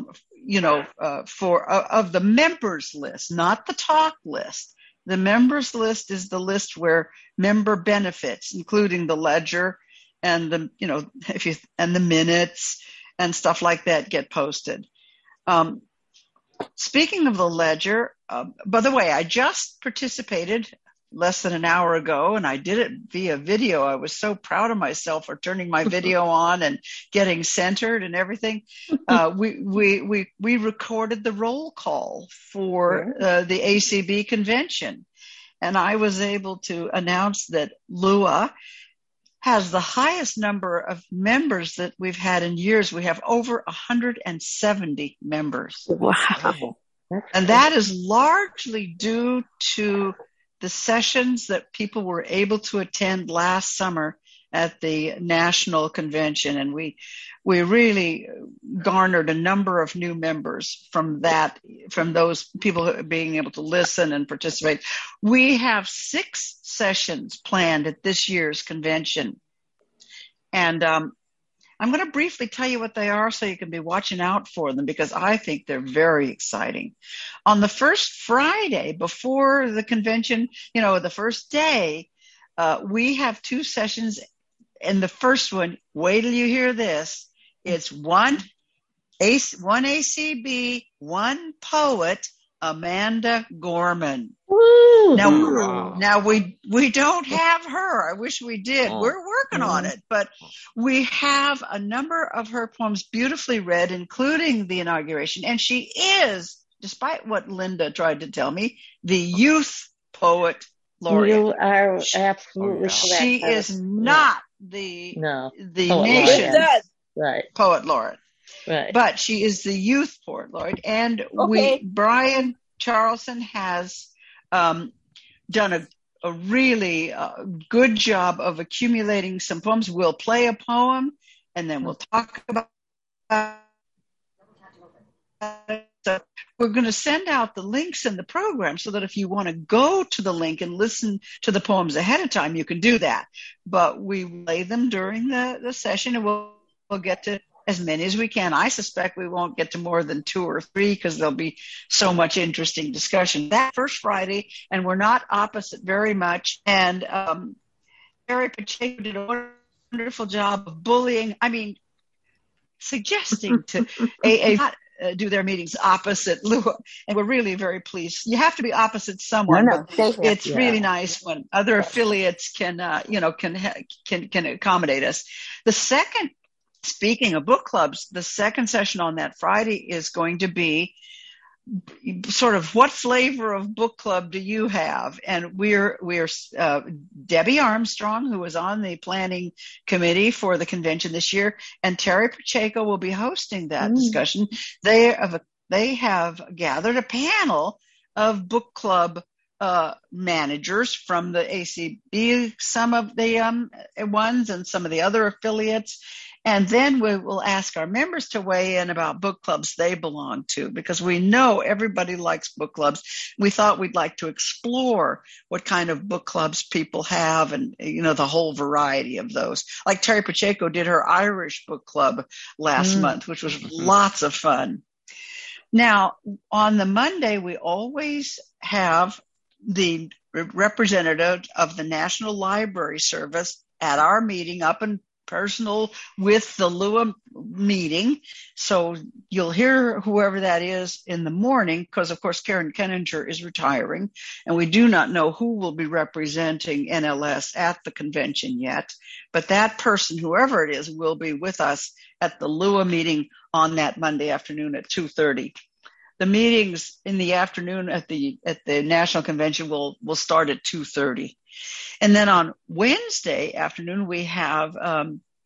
the members list, not the talk list. The members list is the list where member benefits, including the ledger and the minutes and stuff like that, get posted. Speaking of the ledger, by the way, I just participated less than an hour ago, and I did it via video. I was so proud of myself for turning my video on and getting centered and everything. We recorded the roll call for the ACB convention, and I was able to announce that Lua has the highest number of members that we've had in years. We have over 170 members. Wow. And that is largely due to the sessions that people were able to attend last summer at the national convention. And we really garnered a number of new members from those people being able to listen and participate. We have 6 sessions planned at this year's convention. And I'm going to briefly tell you what they are so you can be watching out for them, because I think they're very exciting. On the first Friday before the convention, the first day, we have 2 sessions. And the first one, wait till you hear this, it's one ACB, one poet, Amanda Gorman. Woo! Now we don't have her. I wish we did. We're working on it, but we have a number of her poems beautifully read, including the inauguration. And she is, despite what Linda tried to tell me, the youth poet laureate. You are absolutely correct. She is not the poet nation's right. poet laureate. Right. But she is the youth poet laureate. And Brian Charlson has done a really good job of accumulating some poems. We'll play a poem and then we'll talk about it. So we're going to send out the links in the program so that if you want to go to the link and listen to the poems ahead of time, you can do that. But we play them during the session, and we'll get to as many as we can. I suspect we won't get to more than 2 or 3 because there'll be so much interesting discussion. That first Friday, and we're not opposite very much. And Terry Pacheco did a wonderful job of suggesting to AA do their meetings opposite Lua, and we're really very pleased. You have to be opposite someone, but it's really nice when other affiliates can accommodate us. Speaking of book clubs, the second session on that Friday is going to be sort of what flavor of book club do you have? And we're Debbie Armstrong, who was on the planning committee for the convention this year, and Terry Pacheco will be hosting that discussion. They have gathered a panel of book club managers from the ACB, some of the ones, and some of the other affiliates. And then we will ask our members to weigh in about book clubs they belong to, because we know everybody likes book clubs. We thought we'd like to explore what kind of book clubs people have and, the whole variety of those. Like Terry Pacheco did her Irish book club last month, which was lots of fun. Now, on the Monday, we always have the representative of the National Library Service at our meeting up in personal with the Lua meeting. So you'll hear whoever that is in the morning, because of course Karen Kenninger is retiring, and we do not know who will be representing NLS at the convention yet. But that person, whoever it is, will be with us at the Lua meeting on that Monday afternoon at 2:30. The meetings in the afternoon at the National Convention will start at 2:30. And then on Wednesday afternoon, we have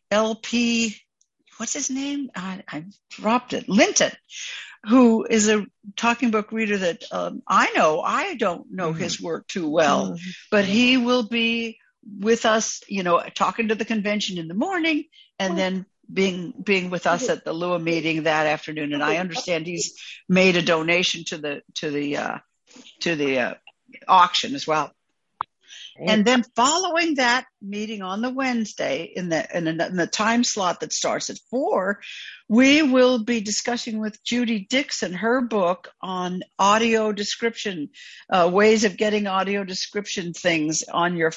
LP, what's his name? I dropped it. Linton, who is a talking book reader that I know. I don't know his work too well, but he will be with us, talking to the convention in the morning and then being with us at the Lua meeting that afternoon. And I understand he's made a donation to the auction as well. And then following that meeting on the Wednesday in the time slot that starts at 4, we will be discussing with Judy Dixon her book on audio description, ways of getting audio description things on your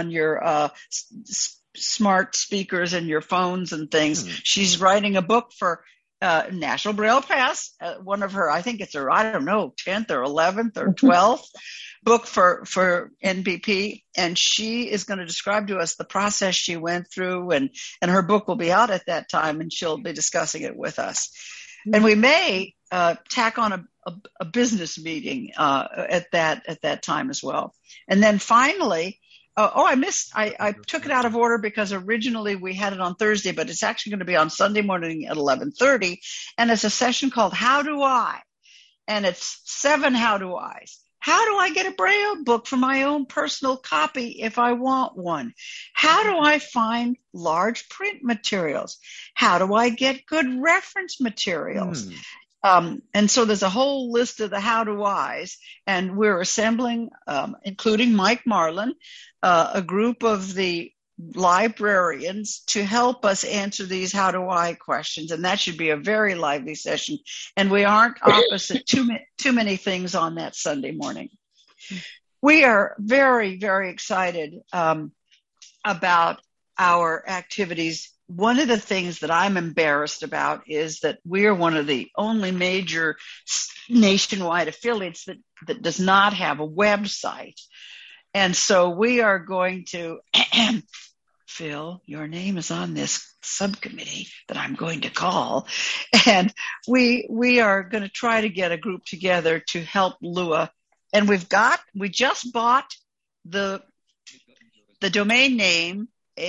smart speakers and your phones and things. She's writing a book for National Braille Pass, one of her, I think it's her, 10th or 11th or 12th book for NBP, and she is going to describe to us the process she went through, and her book will be out at that time, and she'll be discussing it with us. And we may tack on a business meeting at that time as well. And then finally, I took it out of order because originally we had it on Thursday, but it's actually going to be on Sunday morning at 11:30, and it's a session called How Do I? And it's 7 How Do I's. How do I get a Braille book for my own personal copy if I want one? How do I find large print materials? How do I get good reference materials? And so there's a whole list of the how do I's, and we're assembling, including Mike Marlin, a group of the librarians to help us answer these how do I questions, and that should be a very lively session. And we aren't opposite too many things on that Sunday morning. We are very, very excited about our activities. One of the things that I'm embarrassed about is that we are one of the only major nationwide affiliates that does not have a website. And so we are going to Phil, your name is on this subcommittee that I'm going to call, and we are going to try to get a group together to help Lua. And we just bought the domain name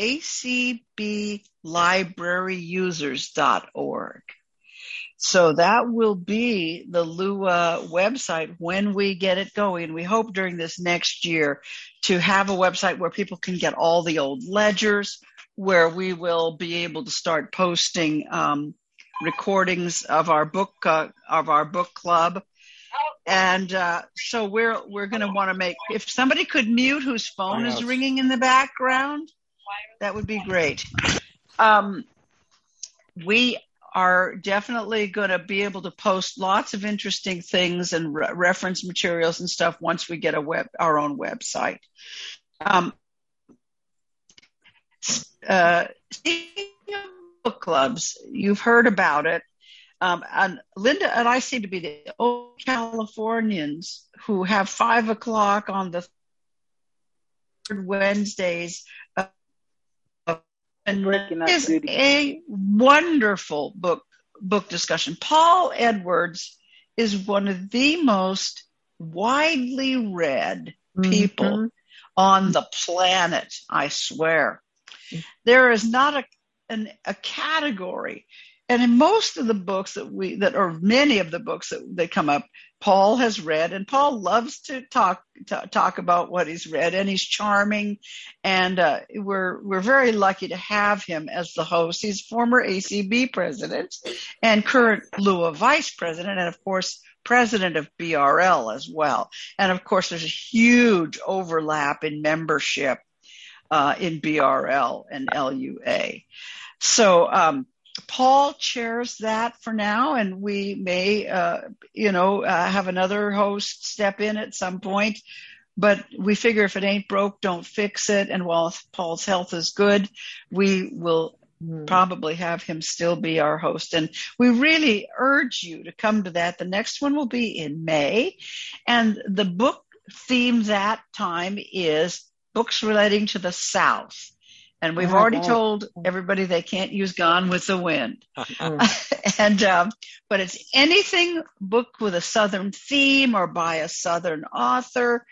acblibraryusers.org. So that will be the Lua website when we get it going. We hope during this next year to have a website where people can get all the old ledgers, where we will be able to start posting recordings of our book club. And so we're going to want to make, if somebody could mute whose phone is ringing in the background, that would be great. We are definitely going to be able to post lots of interesting things and reference materials and stuff once we get our own website. Speaking of book clubs, you've heard about it. And Linda and I seem to be the only Californians who have 5 o'clock on the third Wednesdays. And it is a wonderful book discussion. Paul Edwards is one of the most widely read people on the planet, I swear. There is not a category. And in most of the books or many of the books that come up, Paul has read, and Paul loves to talk about what he's read, and he's charming, and we're very lucky to have him as the host. He's former ACB president and current Lua vice president, and of course president of BRL as well. And of course there's a huge overlap in membership in BRL and LUA. So Paul chairs that for now, and we may, have another host step in at some point. But we figure if it ain't broke, don't fix it. And while Paul's health is good, we will probably have him still be our host. And we really urge you to come to that. The next one will be in May. And the book theme that time is books relating to the South. And we've already told everybody they can't use Gone with the Wind. But it's anything book with a Southern theme or by a Southern author.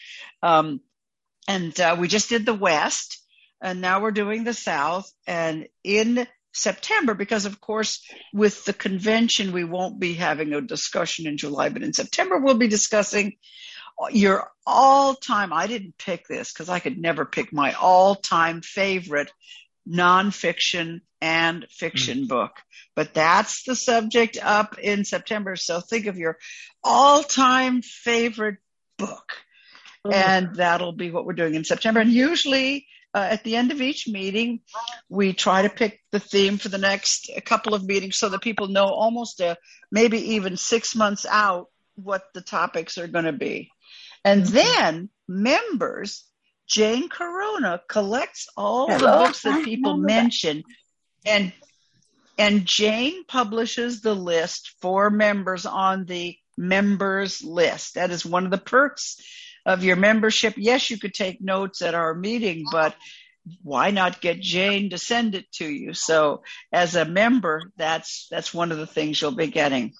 We just did the West, and now we're doing the South. And in September, because of course, with the convention, we won't be having a discussion in July, but in September, we'll be discussing your all-time, I didn't pick this because I could never pick my all-time favorite nonfiction and fiction book, but that's the subject up in September. So think of your all-time favorite book, and that'll be what we're doing in September. And usually at the end of each meeting, we try to pick the theme for the next couple of meetings so that people know almost maybe even 6 months out what the topics are going to be. And then members, Jane Corona collects all the books that people mention, and Jane publishes the list for members on the members list. That is one of the perks of your membership. Yes, you could take notes at our meeting, but why not get Jane to send it to you? So as a member, that's one of the things you'll be getting.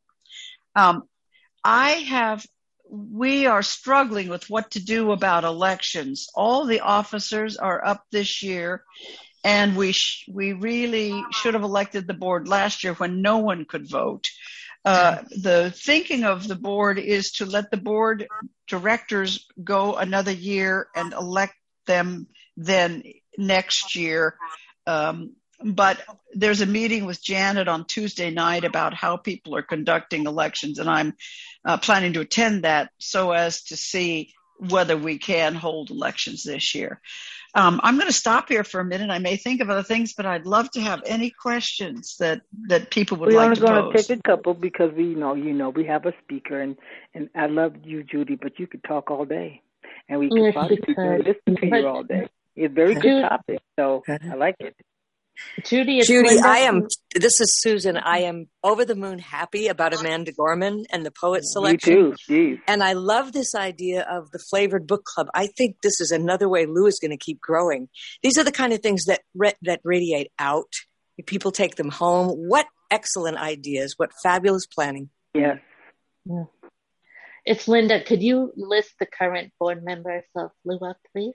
We are struggling with what to do about elections. All the officers are up this year, and we really should have elected the board last year when no one could vote. The thinking of the board is to let the board directors go another year and elect them then next year. But there's a meeting with Janet on Tuesday night about how people are conducting elections, and I'm planning to attend that so as to see whether we can hold elections this year. I'm going to stop here for a minute. I may think of other things, but I'd love to have any questions that people would like to pose. We're only going to take a couple because we we have a speaker, and I love you, Judy, but you could talk all day, and we could probably listen to you all day. It's a very good topic, so I like it. Judy, this is Susan. I am over the moon happy about Amanda Gorman and the poet selection. Me too. Jeez. And I love this idea of the flavored book club. I think this is another way Lou is going to keep growing. These are the kind of things that radiate out. People take them home. What excellent ideas. What fabulous planning. Yes. Yeah. It's Linda. Could you list the current board members of LUA, please?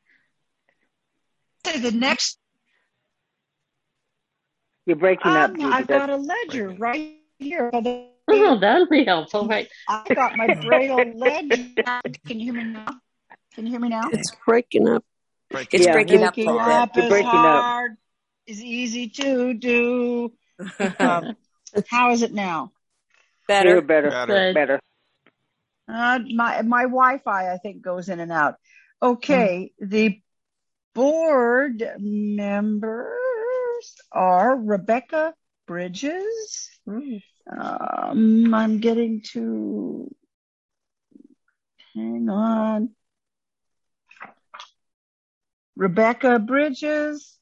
The next. You're breaking up. Judy. I've got a ledger right here. Oh, that'll be helpful, right? I got my Braille ledger. Can you hear me now? It's breaking up. It's breaking up. Breaking up is hard. Is easy to do. How is it now? Better. Better. My Wi-Fi, I think, goes in and out. Okay, the board members are Rebecca Bridges. I'm getting to. Hang on. Rebecca Bridges.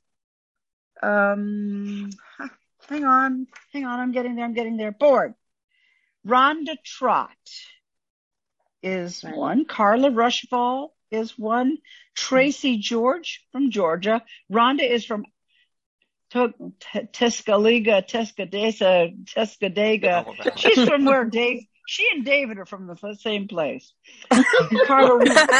Hang on. I'm getting there. Board. Rhonda Trott is one. Carla Rushball is one. Tracy George from Georgia. Rhonda is from Tuscaloosa. She's from where Dave. She and David are from the same place. Carla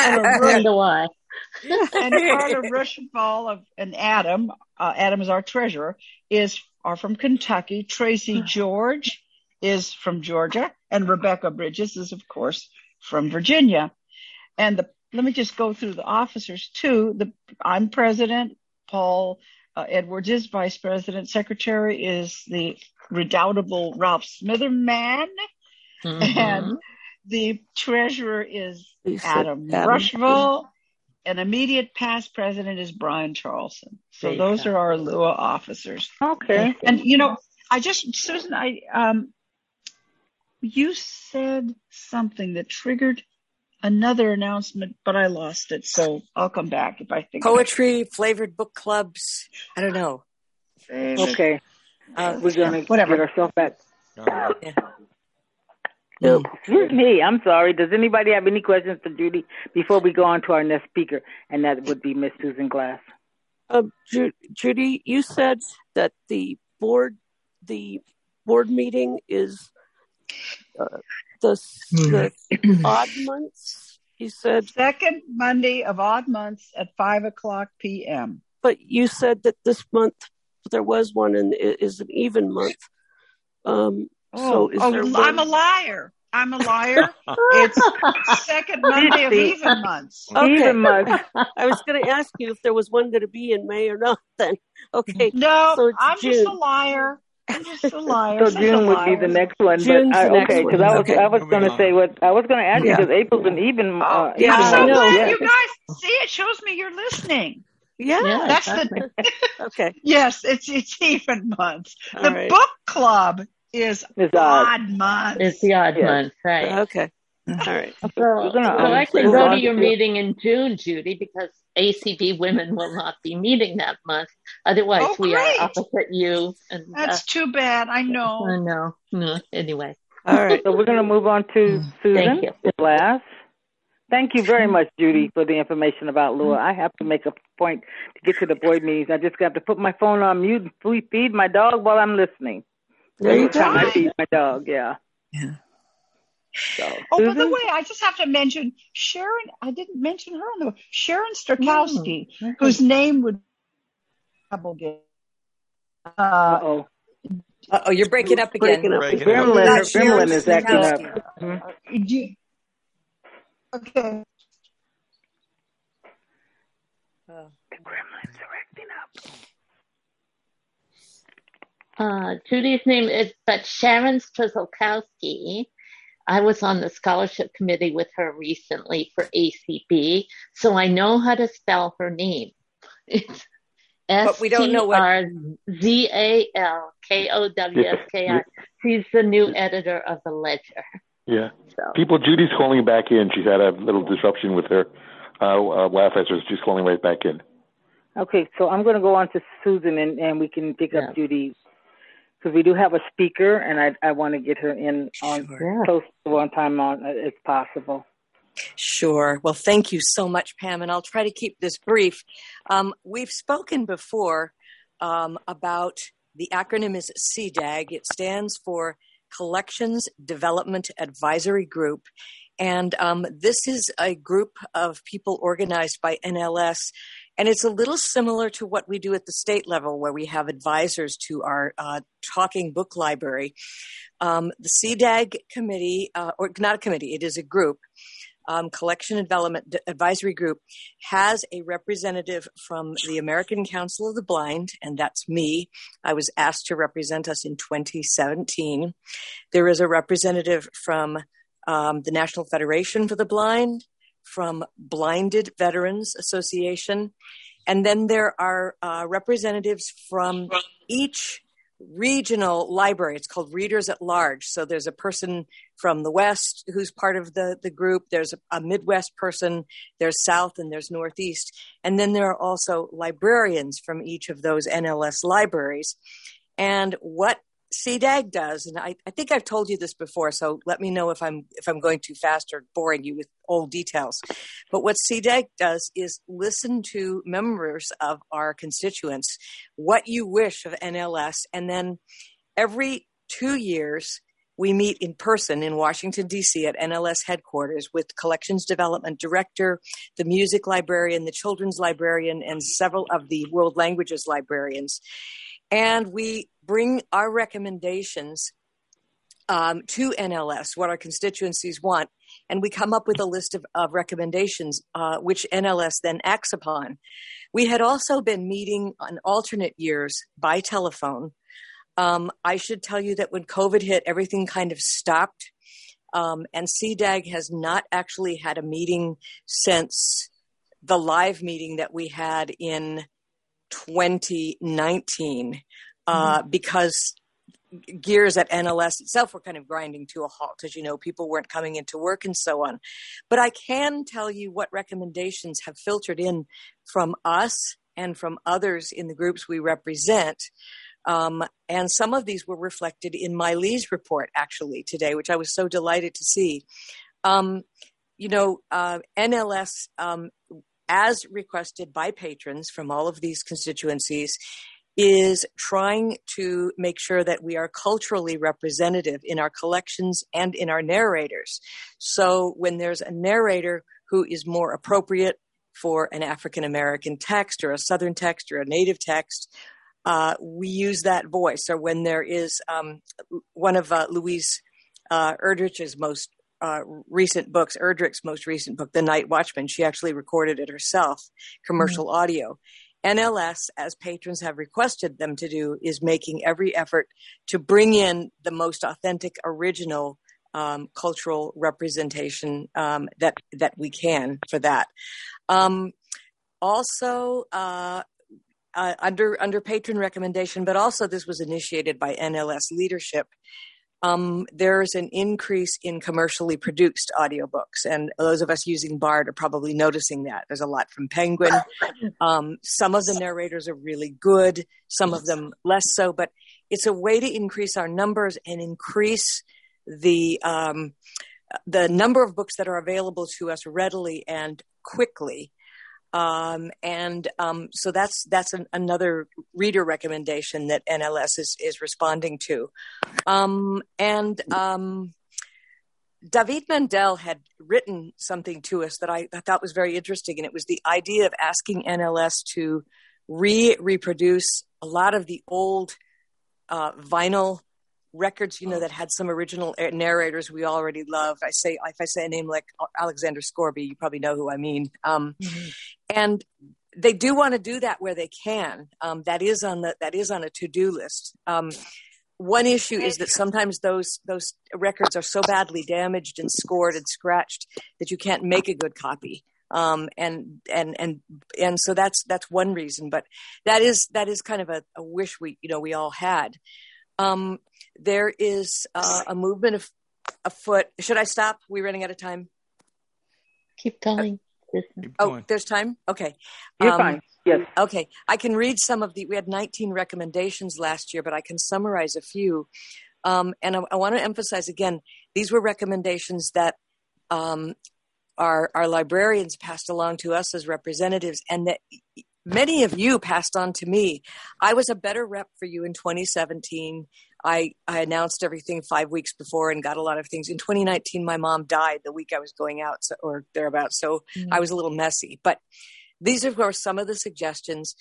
Rushball and Adam. Adam is our treasurer. Are from Kentucky. Tracy George is from Georgia, and Rebecca Bridges is, of course, from Virginia. And let me just go through the officers too. I'm president. Paul Edwards is vice president. Secretary is the redoubtable Ralph Smitherman. And the treasurer is Adam Rushville. And immediate past president is Brian Charlson. So those are our LUA officers. Okay. And, Susan, you said something that triggered another announcement, but I lost it. So I'll come back if I think. Poetry, flavored book clubs. I don't know. Okay. We're going to get ourselves back. Excuse me. I'm sorry. Does anybody have any questions for Judy before we go on to our next speaker? And that would be Miss Susan Glass. Judy, you said that the board meeting is the odd months. You said second Monday of odd months at 5:00 p.m. But you said that this month there was one and it is an even month. I'm a liar. I'm a liar. It's second Monday of even months. Okay. Even months. I was going to ask you if there was one going to be in May or not then. Okay. No, so it's I'm June. just a liar. I'm just a liar. So June would be the next one. June's but the next okay, one. because Okay. I was going to say what I was going to ask you because April's an even. I'm even so month. glad Yes. you guys see. It shows me you're listening. Yeah, That's exactly. okay. Yes, it's even months. All The right. book club is odd months. It's the odd month, right? Okay. All right. So I can go to your meeting in June, Judy, because ACB women will not be meeting that month. Otherwise, we are opposite you. And that's too bad. I know. I know. Anyway. All right. So we're going to move on to Susan. Thank you. Last. Thank you very much, Judy, for the information about Lua. I have to make a point to get to the board meetings. I just got to put my phone on mute and feed my dog while I'm listening. There you go. I feed my dog, yeah. So, by the way, I just have to mention Sharon. I didn't mention her on the Sharon Strakowski, whose name would double get. Oh, you're breaking up again. Gremlin is acting up. Okay. The gremlins are acting up. Judy's name is Sharon Strakowski. I was on the scholarship committee with her recently for ACB, so I know how to spell her name. It's But we don't know what. STRZALKOWSKI. She's the new editor of the Ledger. Yeah. Judy's calling back in. She's had a little disruption with her Wi-Fi, so she's calling right back in. Okay, so I'm going to go on to Susan, and we can pick up Judy, because we do have a speaker, and I want to get her in on close to one time on as possible. Sure. Well, thank you so much, Pam, and I'll try to keep this brief. We've spoken before about the acronym is CDAG. It stands for Collections Development Advisory Group. And this is a group of people organized by NLS. And it's a little similar to what we do at the state level, where we have advisors to our talking book library. The CDAG committee, or not a committee, it is a group, Collection Development Advisory Group, has a representative from the American Council of the Blind, and that's me. I was asked to represent us in 2017. There is a representative from the National Federation for the Blind, from Blinded Veterans Association, and then there are representatives from each regional library. It's called Readers at Large. So there's a person from the West who's part of the group. There's a Midwest person. There's South and there's Northeast. And then there are also librarians from each of those NLS libraries. And what CDAG does, and I think I've told you this before, so let me know if I'm going too fast or boring you with old details. But what CDAG does is listen to members of our constituents, what you wish of NLS, and then every 2 years we meet in person in Washington, D.C. at NLS headquarters with Collections Development Director, the Music Librarian, the Children's Librarian, and several of the World Languages librarians. And we bring our recommendations to NLS, what our constituencies want, and we come up with a list of recommendations, which NLS then acts upon. We had also been meeting on alternate years by telephone. I should tell you that when COVID hit, everything kind of stopped, and CDAG has not actually had a meeting since the live meeting that we had in 2019, because gears at NLS itself were kind of grinding to a halt. As you know, people weren't coming into work and so on. But I can tell you what recommendations have filtered in from us and from others in the groups we represent. And some of these were reflected in my Lee's report, actually, today, which I was so delighted to see. NLS, as requested by patrons from all of these constituencies, is trying to make sure that we are culturally representative in our collections and in our narrators. So when there's a narrator who is more appropriate for an African American text or a Southern text or a Native text, we use that voice. Or when there is one of Louise Erdrich's most recent books, Erdrich's most recent book, The Night Watchman, she actually recorded it herself, commercial audio. NLS, as patrons have requested them to do, is making every effort to bring in the most authentic, original cultural representation that we can for that. Also, under patron recommendation, but also this was initiated by NLS leadership, there's an increase in commercially produced audiobooks. And those of us using Bard are probably noticing that. There's a lot from Penguin. Some of the narrators are really good, some of them less so, but it's a way to increase our numbers and increase the number of books that are available to us readily and quickly. So that's another reader recommendation that NLS is responding to. David Mandel had written something to us that I thought was very interesting, and it was the idea of asking NLS to reproduce a lot of the old vinyl records, that had some original narrators we already love. If I say a name like Alexander Scorby, you probably know who I mean. And they do want to do that where they can. That is on a to-do list. One issue is that sometimes those records are so badly damaged and scored and scratched that you can't make a good copy. And so that's one reason. But that is kind of a wish we all had. There is a movement afoot. Should I stop? We're running out of time. Keep going. There's time? Okay. You're fine. Yes. Okay. I can read some of we had 19 recommendations last year, but I can summarize a few. And I want to emphasize again, these were recommendations that our librarians passed along to us as representatives, and that many of you passed on to me. I was a better rep for you in 2017. I announced everything 5 weeks before and got a lot of things. In 2019, my mom died the week I was going out or thereabouts, so I was a little messy. But these are some of the suggestions.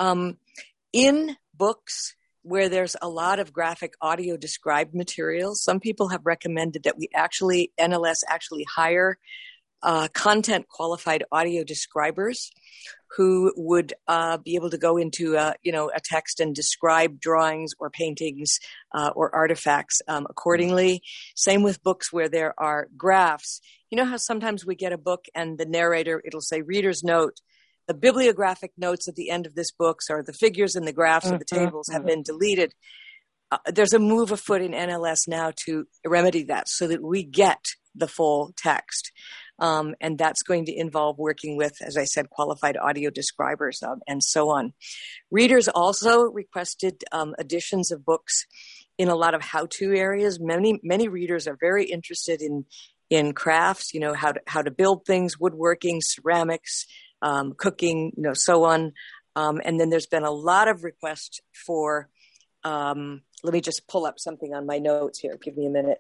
In books where there's a lot of graphic audio described material, some people have recommended that NLS actually hire content qualified audio describers who would be able to go into a text and describe drawings or paintings or artifacts accordingly. Same with books where there are graphs. You know how sometimes we get a book and the narrator, it'll say reader's note. The bibliographic notes at the end of this book, or the figures in the graphs or the tables have been deleted. There's a move afoot in NLS now to remedy that so that we get the full text. And that's going to involve working with, as I said, qualified audio describers and so on. Readers also requested editions of books in a lot of how-to areas. Many readers are very interested in crafts, how to build things, woodworking, ceramics, cooking, so on. And then there's been a lot of requests for, let me just pull up something on my notes here. Give me a minute.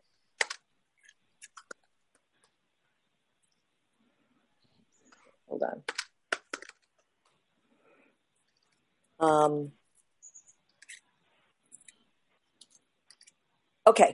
Hold on. Okay.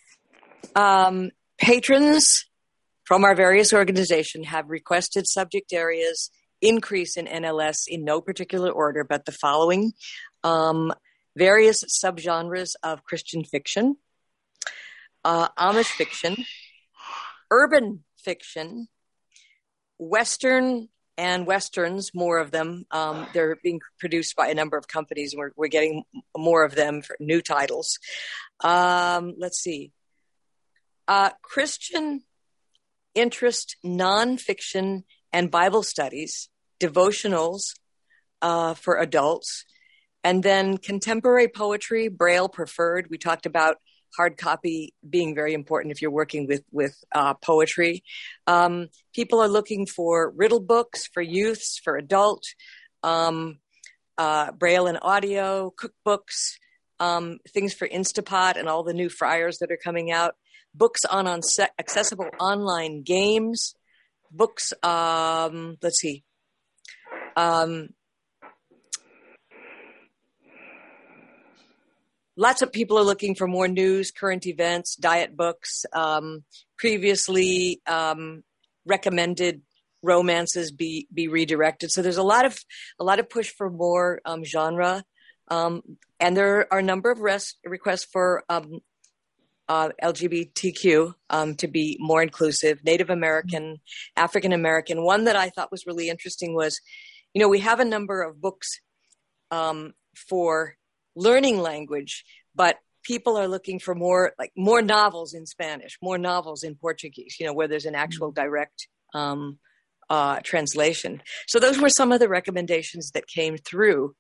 Patrons from our various organizations have requested subject areas increase in NLS in no particular order, but the following. Various subgenres of Christian fiction, Amish fiction, urban fiction, Western and Westerns, more of them. They're being produced by a number of companies, and we're getting more of them for new titles. Let's see. Christian interest, nonfiction, and Bible studies, devotionals for adults, and then contemporary poetry, Braille preferred. We talked about hard copy being very important if you're working with poetry. People are looking for riddle books for youths, for adult, Braille and audio, cookbooks, things for Instapot and all the new fryers that are coming out, books on accessible online games, books, let's see. lots of people are looking for more news, current events, diet books, previously recommended romances be redirected. So there's a lot of push for more genre, and there are a number of requests for LGBTQ to be more inclusive, Native American, African American. One that I thought was really interesting was, we have a number of books for learning language, but people are looking for more novels in Spanish, more novels in Portuguese, where there's an actual direct translation. So those were some of the recommendations that came through.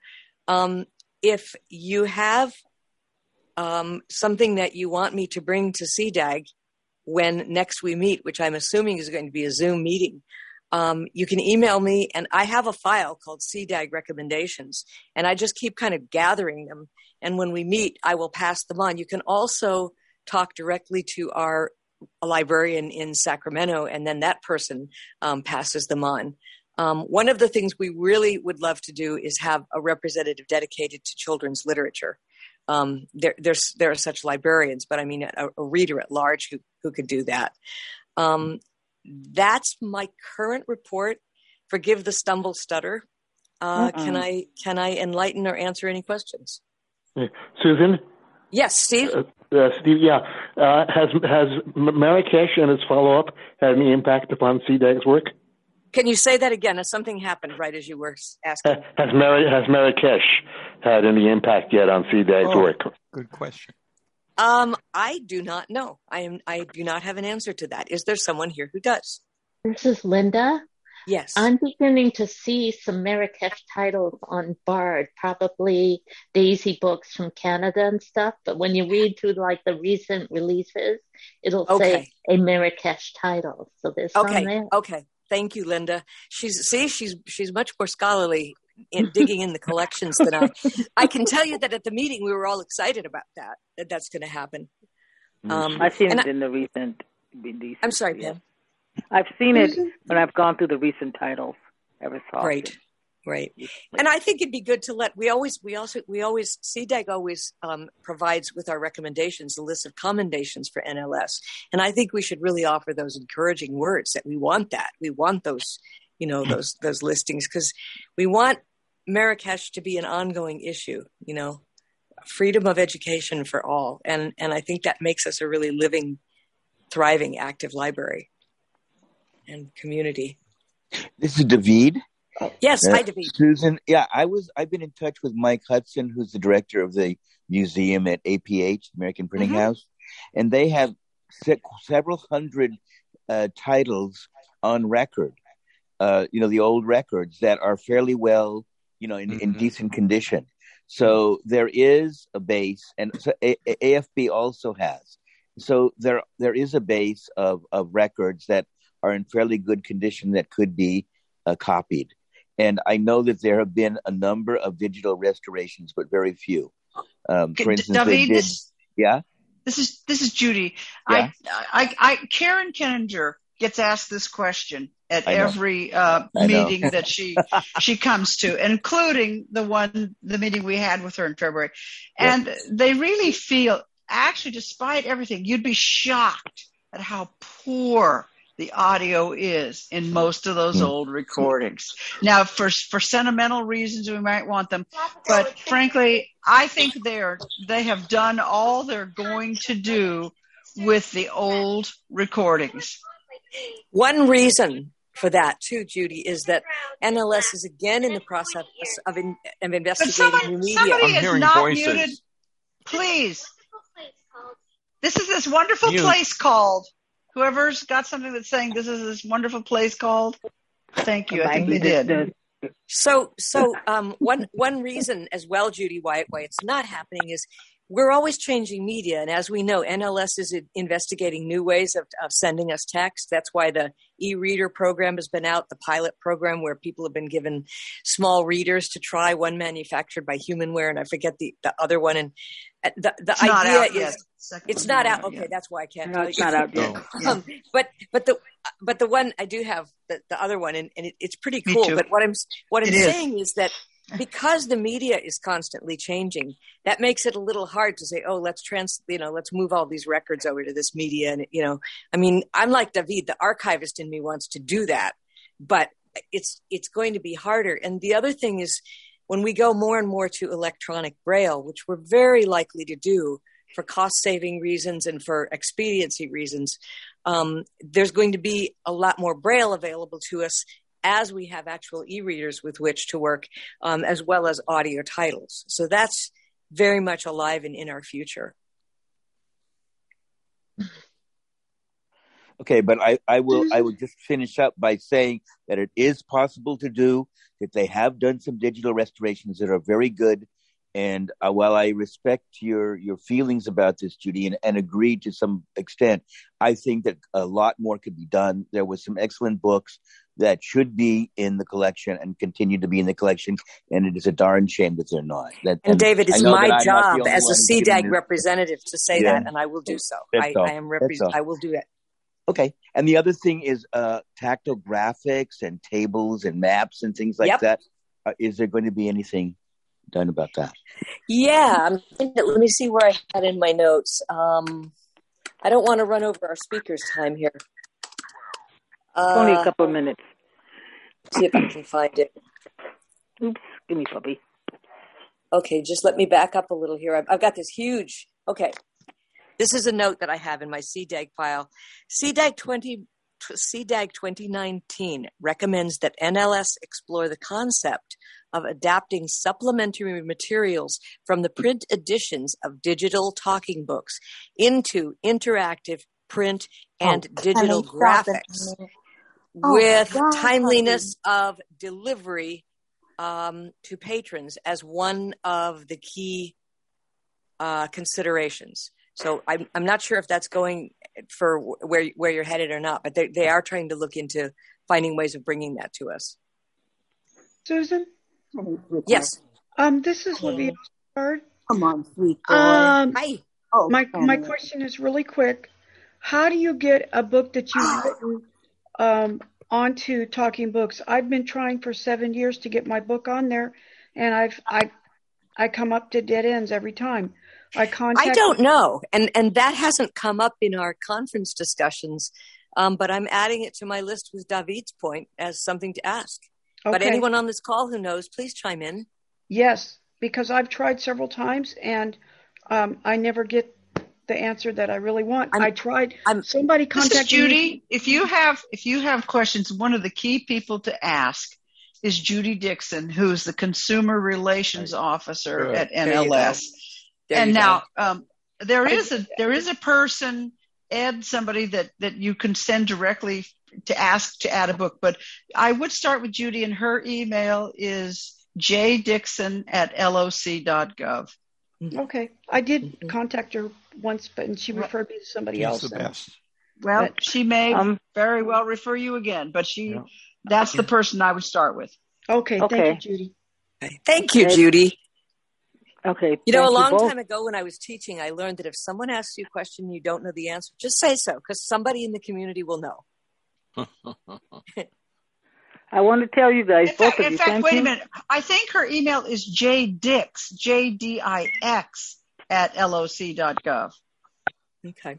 If you have something that you want me to bring to CDAG when next we meet, which I'm assuming is going to be a Zoom meeting, you can email me, and I have a file called CDAG recommendations, and I just keep kind of gathering them. And when we meet, I will pass them on. You can also talk directly to our librarian in Sacramento, and then that person passes them on. One of the things we really would love to do is have a representative dedicated to children's literature. There are such librarians, but I mean a reader at large who could do that. That's my current report. Forgive the stumble stutter. Can I enlighten or answer any questions? Susan? Yes, Steve? Steve, yeah. Has Marrakesh and its follow-up had any impact upon CDAG's work? Can you say that again? Something happened right as you were asking. Has Marrakesh had any impact yet on CDAG's work? Good question. I do not know. I do not have an answer to that. Is there someone here who does? This is Linda. Yes. I'm beginning to see some Marrakesh titles on Bard, probably Daisy books from Canada and stuff. But when you read through the recent releases, it'll say a Marrakesh title. So there's some there. Okay. Thank you, Linda. She's much more scholarly in digging in the collections than I. I can tell you that at the meeting we were all excited about that's going to happen. I've seen it in the recent release. I'm sorry, Pam. I've seen it when I've gone through the recent titles ever so often. Right. And I think it'd be good to CDAG always provides with our recommendations a list of commendations for NLS. And I think we should really offer those encouraging words that we want that. We want those, those listings, because we want Marrakesh to be an ongoing issue, freedom of education for all. And I think that makes us a really living, thriving, active library and community. This is David. Yes, hi, David. Susan, I've been in touch with Mike Hudson, who's the director of the museum at APH, American Printing House, and they have several hundred titles on record, the old records that are fairly well, in decent condition. So there is a base, and so AFB also has. So there is a base of records that are in fairly good condition that could be copied. And I know that there have been a number of digital restorations, but very few. For instance, David, Yeah. This is Judy. Yeah. Karen Kenninger gets asked this question at every meeting that she comes to, including the meeting we had with her in February. And they really feel, actually, despite everything, you'd be shocked at how poor the audio is in most of those old recordings. Now, for sentimental reasons, we might want them, but frankly, I think they have done all they're going to do with the old recordings. One reason for that, too, Judy, is that NLS is again in the process of investigating new media. Somebody is not muted. Please. This is this wonderful place called. Whoever's got something that's saying this is this wonderful place called. Thank you. I think they did. So one reason as well, Judy, why it's not happening is we're always changing media. And as we know, NLS is investigating new ways of sending us text. That's why the e-reader program has been out, the pilot program where people have been given small readers to try, one manufactured by Humanware, and I forget the other one. And the idea is it's not out. Okay, that's why I can't tell you. It's not out yet. But the one I do have, the other one, and it's pretty cool. But what I'm saying is that because the media is constantly changing, that makes it a little hard to say, oh, let's move all these records over to this media. And, I mean, I'm like David, the archivist in me wants to do that, but it's going to be harder. And the other thing is, when we go more and more to electronic Braille, which we're very likely to do for cost-saving reasons and for expediency reasons, there's going to be a lot more Braille available to us as we have actual e-readers with which to work, as well as audio titles. So that's very much alive and in our future. Okay, but I will just finish up by saying that it is possible to do, that they have done some digital restorations that are very good. And while I respect your feelings about this, Judy, and agree to some extent, I think that a lot more could be done. There was some excellent books that should be in the collection and continue to be in the collection, and it is a darn shame that they're not. And David, it's my job as a CDAG representative to say that, and I will do so. I will do it. Okay. And the other thing is tactile graphics and tables and maps and things like that. Is there going to be anything done about that? Yeah. Let me see where I had in my notes. I don't want to run over our speaker's time here. Only a couple of minutes. See if I can find it. Oops. Give me puppy. Okay. Just let me back up a little here. I've got this huge. Okay. This is a note that I have in my CDAG file. CDAG 2019 recommends that NLS explore the concept of adapting supplementary materials from the print editions of digital talking books into interactive print and digital graphics with timeliness of delivery to patrons as one of the key considerations. So I'm not sure if that's going for where you're headed or not, but they are trying to look into finding ways of bringing that to us. Susan? Yes. This is Livia Card. Come on, sweet boy. Hi. Oh, my question is really quick. How do you get a book that you've written onto Talking Books? I've been trying for 7 years to get my book on there, and I come up to dead ends every time. I don't know, and that hasn't come up in our conference discussions, but I'm adding it to my list with David's point as something to ask. Okay. But anyone on this call who knows, please chime in. Yes, because I've tried several times, and I never get the answer that I really want. Somebody contacted Judy. me. If you have questions, one of the key people to ask is Judy Dixon, who is the Consumer Relations Officer at NLS. And now there is a person, Ed, somebody that you can send directly to ask to add a book. But I would start with Judy, and her email is jdixon@loc.gov. Okay, I did contact her once, but she referred me to somebody else. The best. Well, she may very well refer you again, but that's the person I would start with. Okay. Thank you, Judy. Thank you, Judy. Okay. A long time ago when I was teaching, I learned that if someone asks you a question and you don't know the answer, just say so, because somebody in the community will know. I want to tell you guys, both of you. In fact, wait a minute. I think her email is jdix, JDIX, @loc.gov. Okay.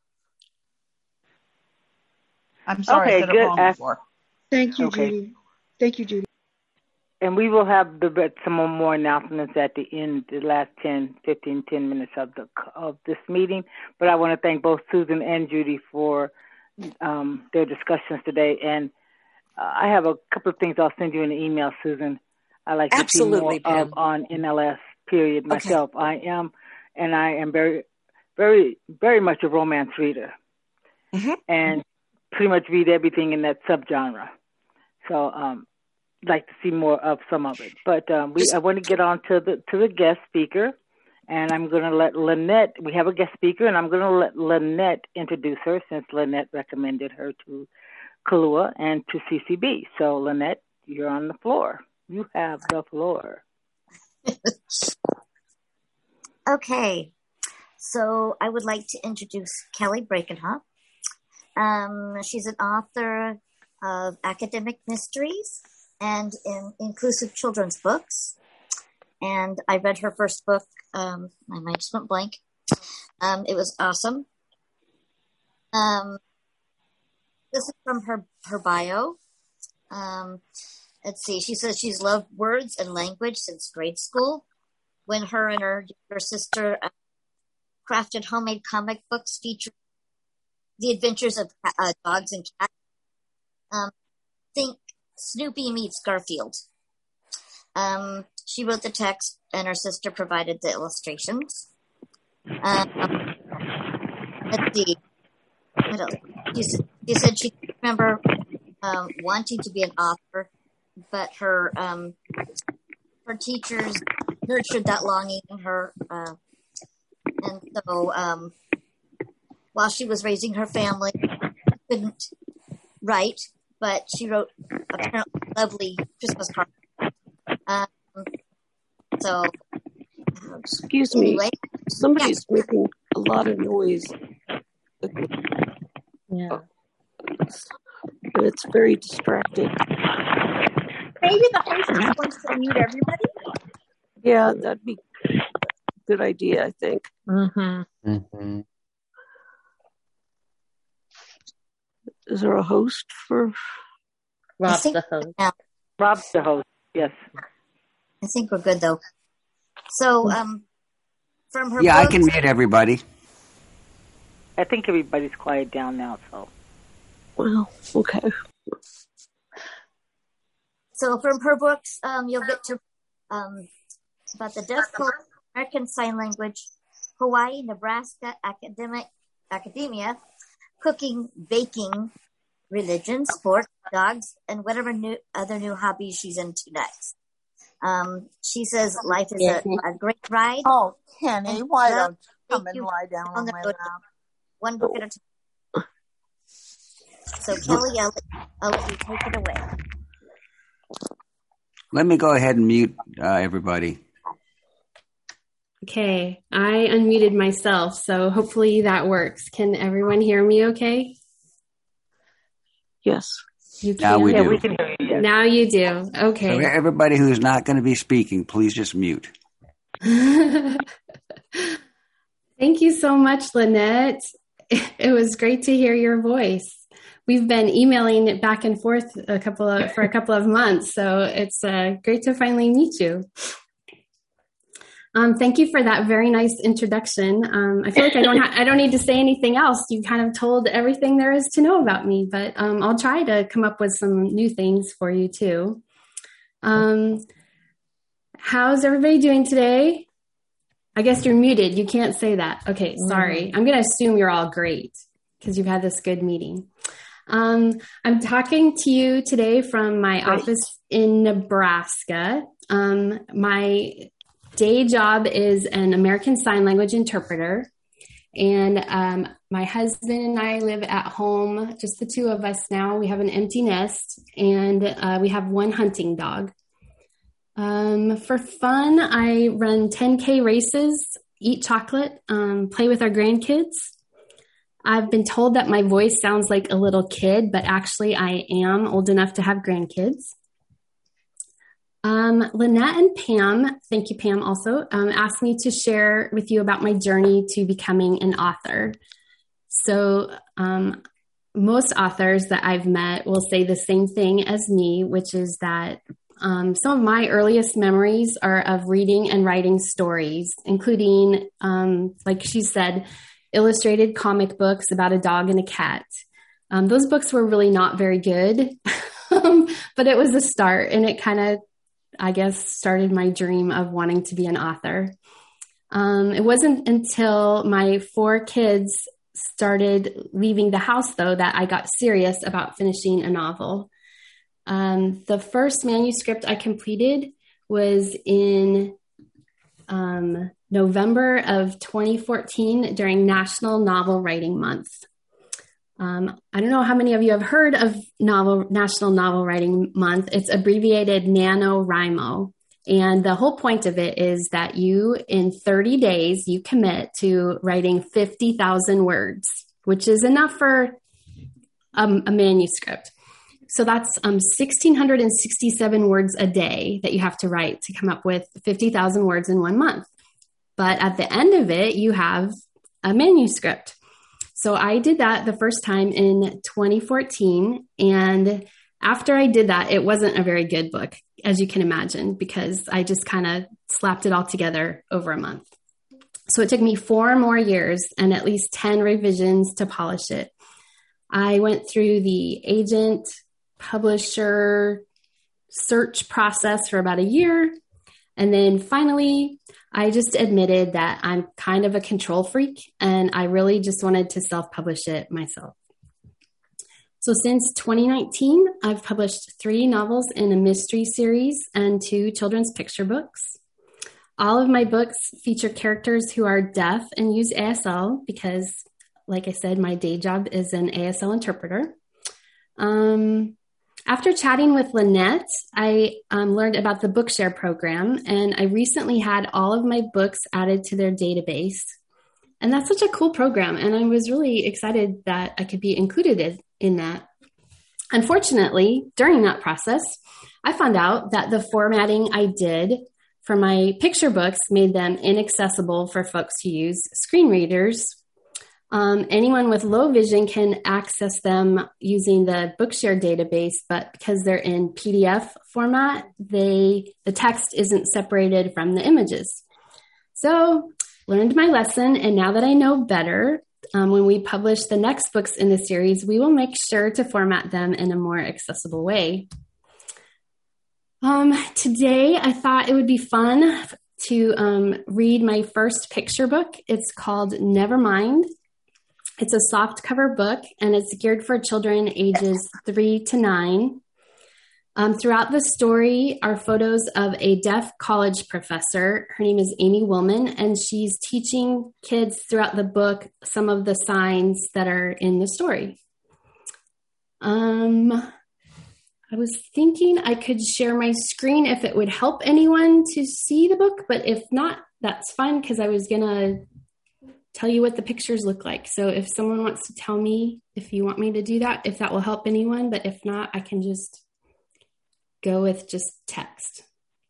I'm sorry I said it wrong before. Thank you, Judy. Thank you, Judy. And we will have some more announcements at the end, the last 10 minutes of this meeting. But I want to thank both Susan and Judy for their discussions today. And I have a couple of things I'll send you in an email, Susan. I like to see more of on NLS, period, myself. Okay. I am very, very, very much a romance reader. Mm-hmm. And pretty much read everything in that subgenre. So like to see more of some of it. But I want to get on to the guest speaker. And I'm going to let Lynette, we have a guest speaker, and I'm going to let Lynette introduce her since Lynette recommended her to Kalua and to CCB. So, Lynette, you're on the floor. You have the floor. Okay. So, I would like to introduce Kelly Brakenhoff. She's an author of Academic Mysteries and in inclusive children's books. And I read her first book. My mind just went blank. It was awesome. This is from her bio. Let's see. She says she's loved words and language since grade school, when her and her sister crafted homemade comic books featuring the adventures of dogs and cats. Think Snoopy meets Garfield. She wrote the text, and her sister provided the illustrations. Let's see. What else? She said she could remember wanting to be an author, but her teachers nurtured that longing in her, and so while she was raising her family, she couldn't write, but she wrote apparently lovely Christmas cards. So, excuse anyway, me, somebody's making a lot of noise. Yeah. And it's very distracting. Maybe the host just wants to mute everybody. Yeah, that'd be a good idea, I think. Mm-hmm. Is there a host for? Rob's the host. Yeah. Rob's the host. Yes. I think we're good though. So, from her Yeah, I books, can mute everybody. I think everybody's quiet down now, so. Well, okay. So from her books, you'll get to about the Deaf Poet, American Sign Language, Hawaii, Nebraska, academia, cooking, baking, religion, sport, dogs, and whatever other new hobbies she's into next. She says life is a great ride. Oh, Kenny, why don't you come and lie down on my lap? One book at a time. So Kelly, I'll let you take it away. Let me go ahead and mute everybody. Okay, I unmuted myself, so hopefully that works. Can everyone hear me okay? Yes. You Now can? we do. We can hear you. Yes. Now you do. Okay. So everybody who's not going to be speaking, please just mute. Thank you so much, Lynette. It was great to hear your voice. We've been emailing it back and forth for a couple of months, so it's great to finally meet you. Thank you for that very nice introduction. I feel like I don't need to say anything else. You kind of told everything there is to know about me, but I'll try to come up with some new things for you too. How's everybody doing today? I guess you're muted. You can't say that. Okay, sorry. I'm going to assume you're all great because you've had this good meeting. I'm talking to you today from my office in Nebraska. My day job is an American Sign Language interpreter. And my husband and I live at home, just the two of us now. We have an empty nest, and we have one hunting dog. For fun, I run 10K races, eat chocolate, play with our grandkids. I've been told that my voice sounds like a little kid, but actually I am old enough to have grandkids. Lynette and Pam, thank you, Pam, also asked me to share with you about my journey to becoming an author. So most authors that I've met will say the same thing as me, which is that some of my earliest memories are of reading and writing stories, including, like she said, illustrated comic books about a dog and a cat. Those books were really not very good, but it was a start, and it kind of, I guess, started my dream of wanting to be an author. It wasn't until my 4 kids started leaving the house, though, that I got serious about finishing a novel. The first manuscript I completed was in November of 2014 during National Novel Writing Month. I don't know how many of you have heard of National Novel Writing Month. It's abbreviated NaNoWriMo. And the whole point of it is that you, in 30 days, you commit to writing 50,000 words, which is enough for a manuscript. So that's 1,667 words a day that you have to write to come up with 50,000 words in 1 month. But at the end of it, you have a manuscript. So I did that the first time in 2014. And after I did that, it wasn't a very good book, as you can imagine, because I just kind of slapped it all together over a month. So it took me 4 more years and at least 10 revisions to polish it. I went through the agent, publisher, search process for about a year. And then finally, I just admitted that I'm kind of a control freak and I really just wanted to self-publish it myself. So since 2019, I've published 3 novels in a mystery series and 2 children's picture books. All of my books feature characters who are deaf and use ASL because, like I said, my day job is an ASL interpreter. After chatting with Lynette, I learned about the Bookshare program, and I recently had all of my books added to their database. And that's such a cool program, and I was really excited that I could be included in that. Unfortunately, during that process, I found out that the formatting I did for my picture books made them inaccessible for folks who use screen readers. Anyone with low vision can access them using the Bookshare database, but because they're in PDF format, the text isn't separated from the images. So learned my lesson, and now that I know better, when we publish the next books in the series, we will make sure to format them in a more accessible way. Today, I thought it would be fun to read my first picture book. It's called Nevermind. It's a soft cover book, and it's geared for children ages 3 to 9. Throughout the story are photos of a deaf college professor. Her name is Amy Willman, and she's teaching kids throughout the book some of the signs that are in the story. I was thinking I could share my screen if it would help anyone to see the book, but if not, that's fine because I was going to tell you what the pictures look like. So if someone wants to tell me if you want me to do that, if that will help anyone, but if not, I can just go with just text.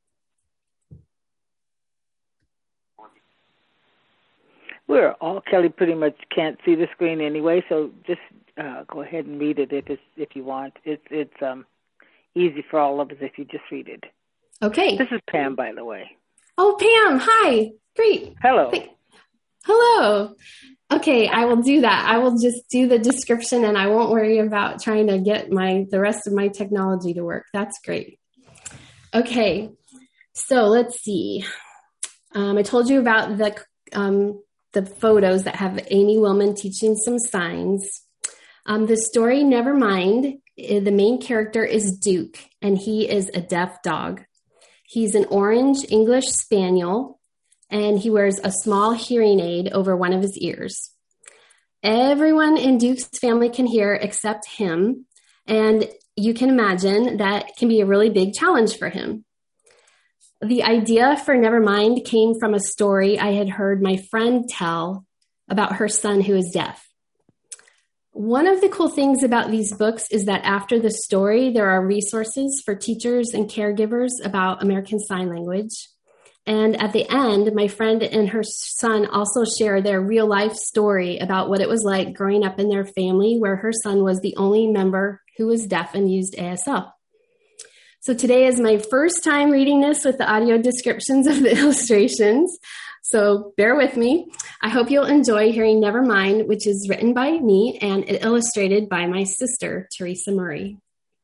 Kelly pretty much can't see the screen anyway, so just go ahead and read it if you want. It's easy for all of us if you just read it. Okay. This is Pam, by the way. Oh, Pam. Hi. Great. Hello. Hello. Okay, I will do that. I will just do the description and I won't worry about trying to get the rest of my technology to work. That's great. Okay, so let's see. I told you about the photos that have Amy Willman teaching some signs. The story Nevermind, the main character is Duke, and he is a deaf dog. He's an orange English Spaniel, and he wears a small hearing aid over one of his ears. Everyone in Duke's family can hear except him, and you can imagine that can be a really big challenge for him. The idea for Nevermind came from a story I had heard my friend tell about her son who is deaf. One of the cool things about these books is that after the story, there are resources for teachers and caregivers about American Sign Language. And at the end, my friend and her son also share their real life story about what it was like growing up in their family where her son was the only member who was deaf and used ASL. So today is my first time reading this with the audio descriptions of the illustrations. So bear with me. I hope you'll enjoy hearing Nevermind, which is written by me and illustrated by my sister, Teresa Murray.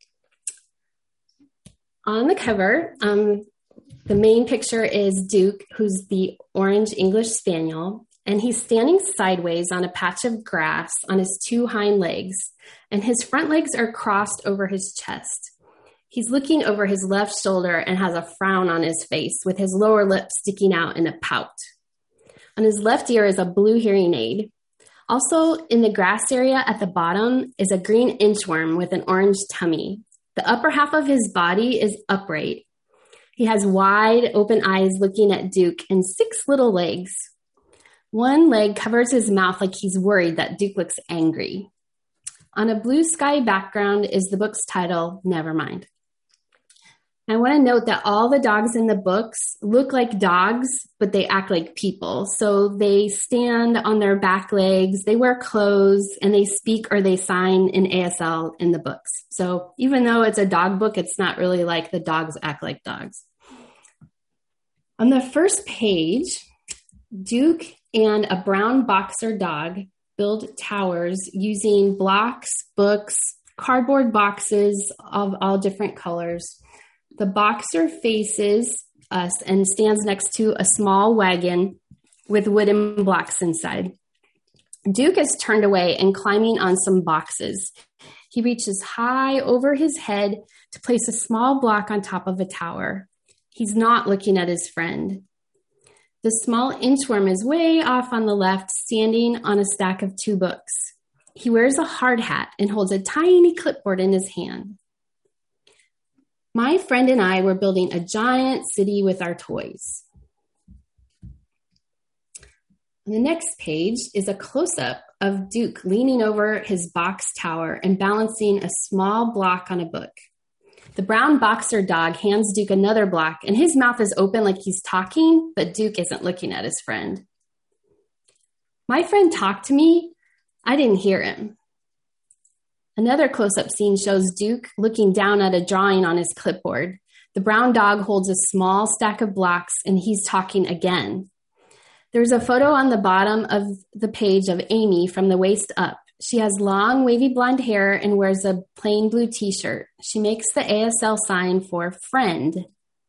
On the cover, the main picture is Duke, who's the orange English Spaniel, and he's standing sideways on a patch of grass on his 2 hind legs, and his front legs are crossed over his chest. He's looking over his left shoulder and has a frown on his face with his lower lip sticking out in a pout. On his left ear is a blue hearing aid. Also in the grass area at the bottom is a green inchworm with an orange tummy. The upper half of his body is upright. He has wide open eyes looking at Duke and 6 little legs. One leg covers his mouth like he's worried that Duke looks angry. On a blue sky background is the book's title, Nevermind. I want to note that all the dogs in the books look like dogs, but they act like people. So they stand on their back legs, they wear clothes, and they speak or they sign in ASL in the books. So even though it's a dog book, it's not really like the dogs act like dogs. On the first page, Duke and a brown boxer dog build towers using blocks, books, cardboard boxes of all different colors. The boxer faces us and stands next to a small wagon with wooden blocks inside. Duke is turned away and climbing on some boxes. He reaches high over his head to place a small block on top of a tower. He's not looking at his friend. The small inchworm is way off on the left, standing on a stack of 2 books. He wears a hard hat and holds a tiny clipboard in his hand. My friend and I were building a giant city with our toys. On the next page is a close-up of Duke leaning over his box tower and balancing a small block on a book. The brown boxer dog hands Duke another block, and his mouth is open like he's talking, but Duke isn't looking at his friend. My friend talked to me. I didn't hear him. Another close-up scene shows Duke looking down at a drawing on his clipboard. The brown dog holds a small stack of blocks, and he's talking again. There's a photo on the bottom of the page of Amy from the waist up. She has long, wavy blonde hair and wears a plain blue t-shirt. She makes the ASL sign for friend.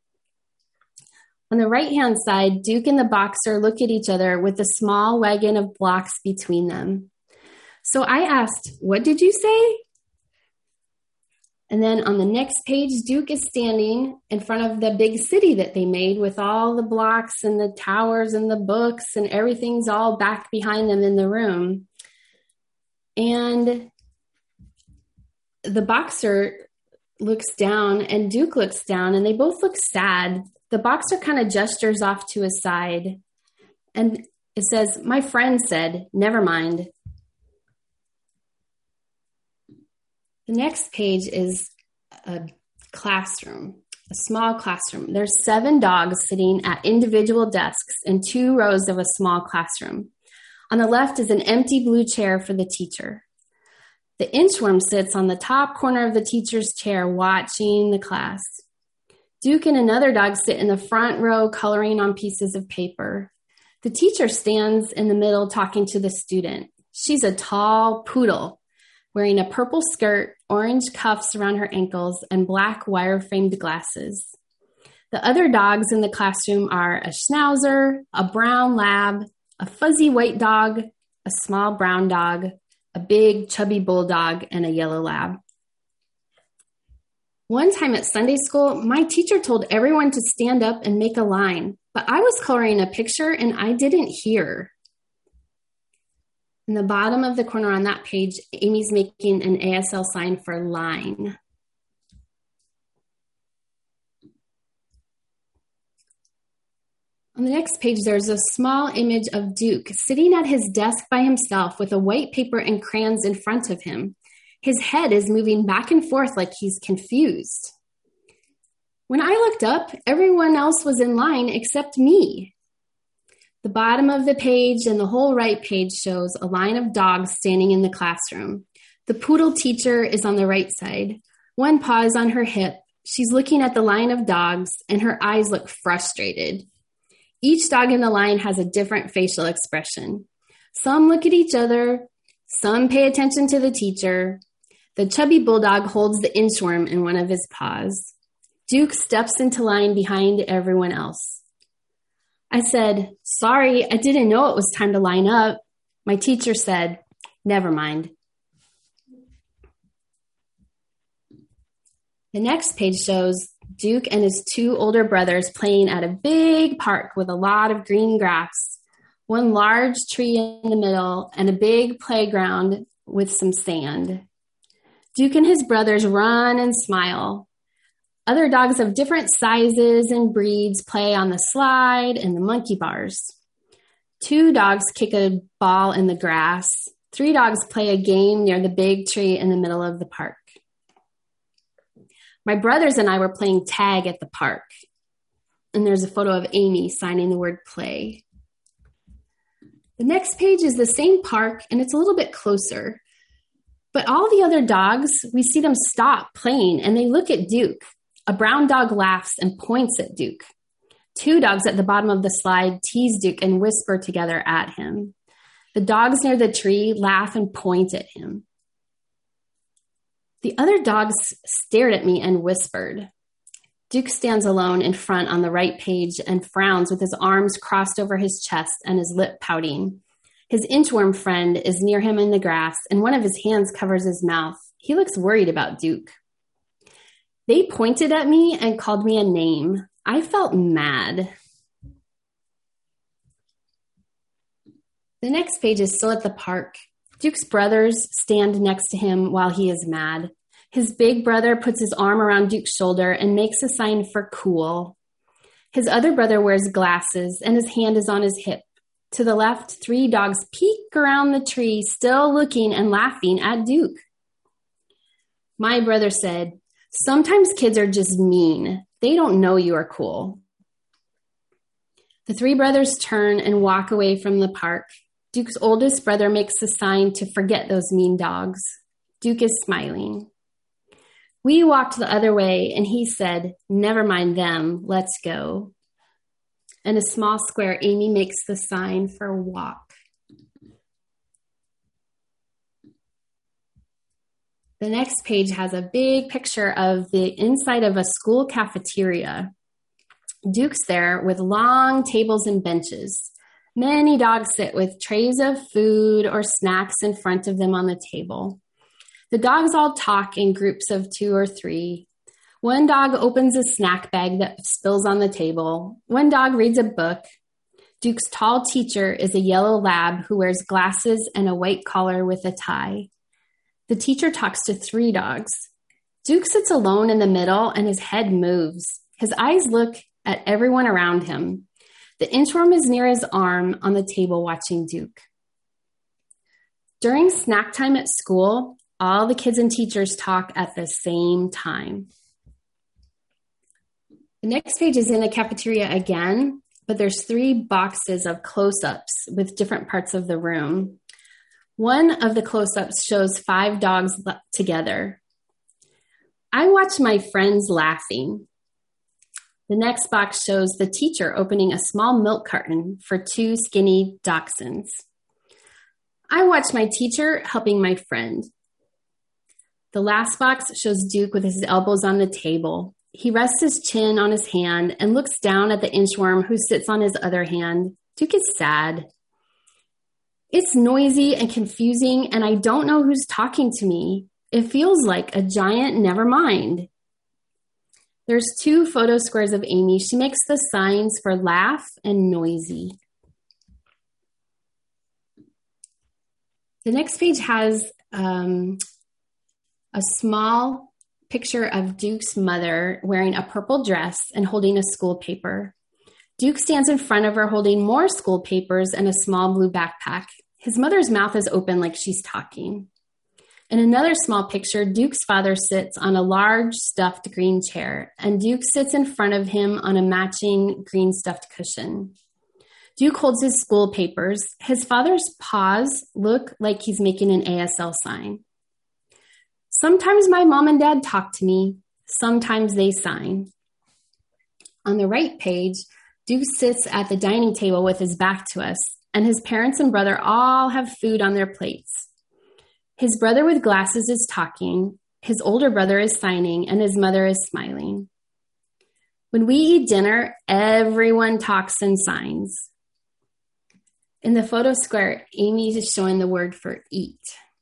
On the right-hand side, Duke and the boxer look at each other with a small wagon of blocks between them. So I asked, "What did you say?" And then on the next page, Duke is standing in front of the big city that they made with all the blocks and the towers and the books, and everything's all back behind them in the room. And the boxer looks down and Duke looks down, and they both look sad. The boxer kind of gestures off to his side, and it says, "My friend said, never mind." The next page is a classroom, a small classroom. There's 7 dogs sitting at individual desks in 2 rows of a small classroom. On the left is an empty blue chair for the teacher. The inchworm sits on the top corner of the teacher's chair watching the class. Duke and another dog sit in the front row coloring on pieces of paper. The teacher stands in the middle talking to the student. She's a tall poodle, wearing a purple skirt, orange cuffs around her ankles, and black wire-framed glasses. The other dogs in the classroom are a schnauzer, a brown lab, a fuzzy white dog, a small brown dog, a big chubby bulldog, and a yellow lab. One time at Sunday school, my teacher told everyone to stand up and make a line, but I was coloring a picture and I didn't hear. In the bottom of the corner on that page, Amy's making an ASL sign for line. On the next page, there's a small image of Duke sitting at his desk by himself with a white paper and crayons in front of him. His head is moving back and forth like he's confused. When I looked up, everyone else was in line except me. The bottom of the page and the whole right page shows a line of dogs standing in the classroom. The poodle teacher is on the right side. One paw is on her hip. She's looking at the line of dogs, and her eyes look frustrated. Each dog in the line has a different facial expression. Some look at each other. Some pay attention to the teacher. The chubby bulldog holds the inchworm in one of his paws. Duke steps into line behind everyone else. I said, "Sorry, I didn't know it was time to line up." My teacher said, "Never mind." The next page shows Duke and his 2 older brothers playing at a big park with a lot of green grass, one large tree in the middle, and a big playground with some sand. Duke and his brothers run and smile. Other dogs of different sizes and breeds play on the slide and the monkey bars. 2 dogs kick a ball in the grass. 3 dogs play a game near the big tree in the middle of the park. My brothers and I were playing tag at the park. And there's a photo of Amy signing the word play. The next page is the same park, and it's a little bit closer. But all the other dogs, we see them stop playing, and they look at Duke. A brown dog laughs and points at Duke. 2 dogs at the bottom of the slide tease Duke and whisper together at him. The dogs near the tree laugh and point at him. The other dogs stared at me and whispered. Duke stands alone in front on the right page and frowns with his arms crossed over his chest and his lip pouting. His inchworm friend is near him in the grass, and one of his hands covers his mouth. He looks worried about Duke. They pointed at me and called me a name. I felt mad. The next page is still at the park. Duke's brothers stand next to him while he is mad. His big brother puts his arm around Duke's shoulder and makes a sign for cool. His other brother wears glasses and his hand is on his hip. To the left, 3 dogs peek around the tree, still looking and laughing at Duke. My brother said, "Sometimes kids are just mean. They don't know you are cool." The 3 brothers turn and walk away from the park. Duke's oldest brother makes a sign to forget those mean dogs. Duke is smiling. We walked the other way, and he said, "Never mind them, let's go." In a small square, Amy makes the sign for walk. The next page has a big picture of the inside of a school cafeteria. Duke's there with long tables and benches. Many dogs sit with trays of food or snacks in front of them on the table. The dogs all talk in groups of 2 or 3. One dog opens a snack bag that spills on the table. One dog reads a book. Duke's tall teacher is a yellow lab who wears glasses and a white collar with a tie. The teacher talks to 3 dogs. Duke sits alone in the middle and his head moves. His eyes look at everyone around him. The inchworm is near his arm on the table watching Duke. During snack time at school, all the kids and teachers talk at the same time. The next page is in a cafeteria again, but there's 3 boxes of close-ups with different parts of the room. One of the close-ups shows 5 dogs together. I watch my friends laughing. The next box shows the teacher opening a small milk carton for 2 skinny dachshunds. I watch my teacher helping my friend. The last box shows Duke with his elbows on the table. He rests his chin on his hand and looks down at the inchworm who sits on his other hand. Duke is sad. It's noisy and confusing, and I don't know who's talking to me. It feels like a giant never mind. There's 2 photo squares of Amy. She makes the signs for laugh and noisy. The next page has a small picture of Duke's mother wearing a purple dress and holding a school paper. Duke stands in front of her holding more school papers and a small blue backpack. His mother's mouth is open like she's talking. In another small picture, Duke's father sits on a large stuffed green chair, and Duke sits in front of him on a matching green stuffed cushion. Duke holds his school papers. His father's paws look like he's making an ASL sign. Sometimes my mom and dad talk to me. Sometimes they sign. On the right page, Duke sits at the dining table with his back to us, and his parents and brother all have food on their plates. His brother with glasses is talking, his older brother is signing, and his mother is smiling. When we eat dinner, everyone talks and signs. In the photo square, Amy is showing the word for eat.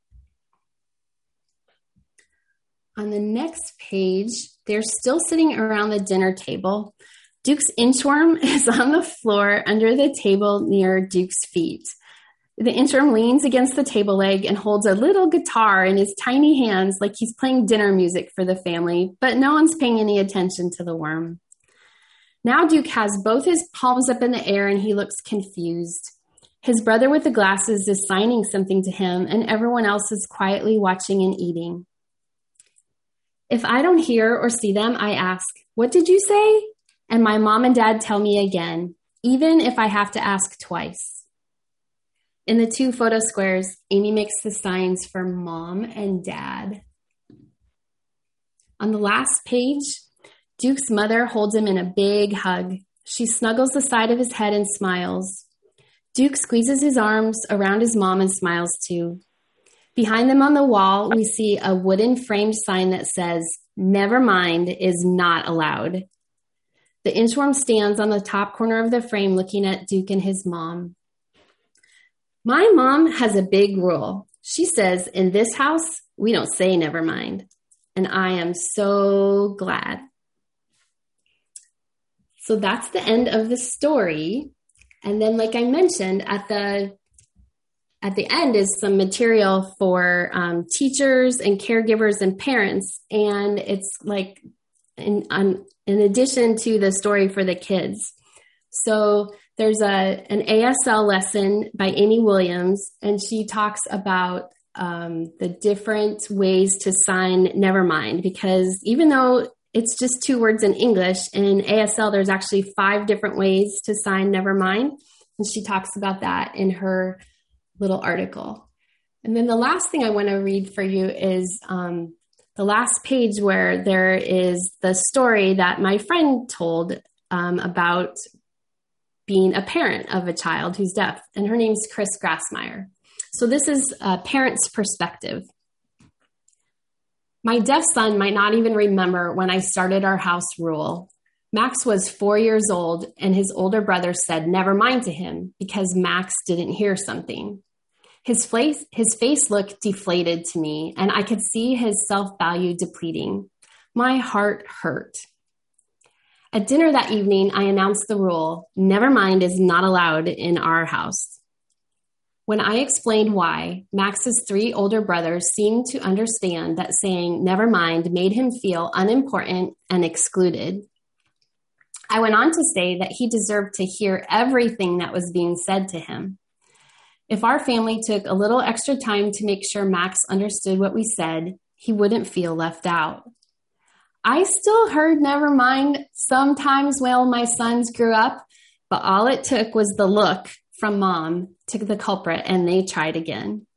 On the next page, they're still sitting around the dinner table. Duke's inchworm is on the floor under the table near Duke's feet. The inchworm leans against the table leg and holds a little guitar in his tiny hands like he's playing dinner music for the family, but no one's paying any attention to the worm. Now Duke has both his palms up in the air and he looks confused. His brother with the glasses is signing something to him, and everyone else is quietly watching and eating. If I don't hear or see them, I ask, "What did you say?" And my mom and dad tell me again, even if I have to ask twice. In the 2 photo squares, Amy makes the signs for mom and dad. On the last page, Duke's mother holds him in a big hug. She snuggles the side of his head and smiles. Duke squeezes his arms around his mom and smiles too. Behind them on the wall, we see a wooden framed sign that says, "Never mind is not allowed." The inchworm stands on the top corner of the frame looking at Duke and his mom. My mom has a big rule. She says, in this house, we don't say never mind. And I am so glad. So that's the end of the story. And then, like I mentioned, at the end is some material for teachers and caregivers and parents. And it's like in addition to the story for the kids. So there's an ASL lesson by Amy Williams, and she talks about the different ways to sign Nevermind, because even though it's just 2 words in English, in ASL there's actually 5 different ways to sign Nevermind, and she talks about that in her little article. And then the last thing I want to read for you is the last page, where there is the story that my friend told about being a parent of a child who's deaf, and her name's Chris Grassmeyer. So this is a parent's perspective. My deaf son might not even remember when I started our house rule. Max was 4 years old, and his older brother said never mind to him because Max didn't hear something. His face looked deflated to me, and I could see his self-value depleting. My heart hurt. At dinner that evening, I announced the rule, never mind is not allowed in our house. When I explained why, Max's 3 older brothers seemed to understand that saying never mind made him feel unimportant and excluded. I went on to say that he deserved to hear everything that was being said to him. If our family took a little extra time to make sure Max understood what we said, he wouldn't feel left out. I still heard never mind sometimes while my sons grew up, but all it took was the look from mom to the culprit, and they tried again.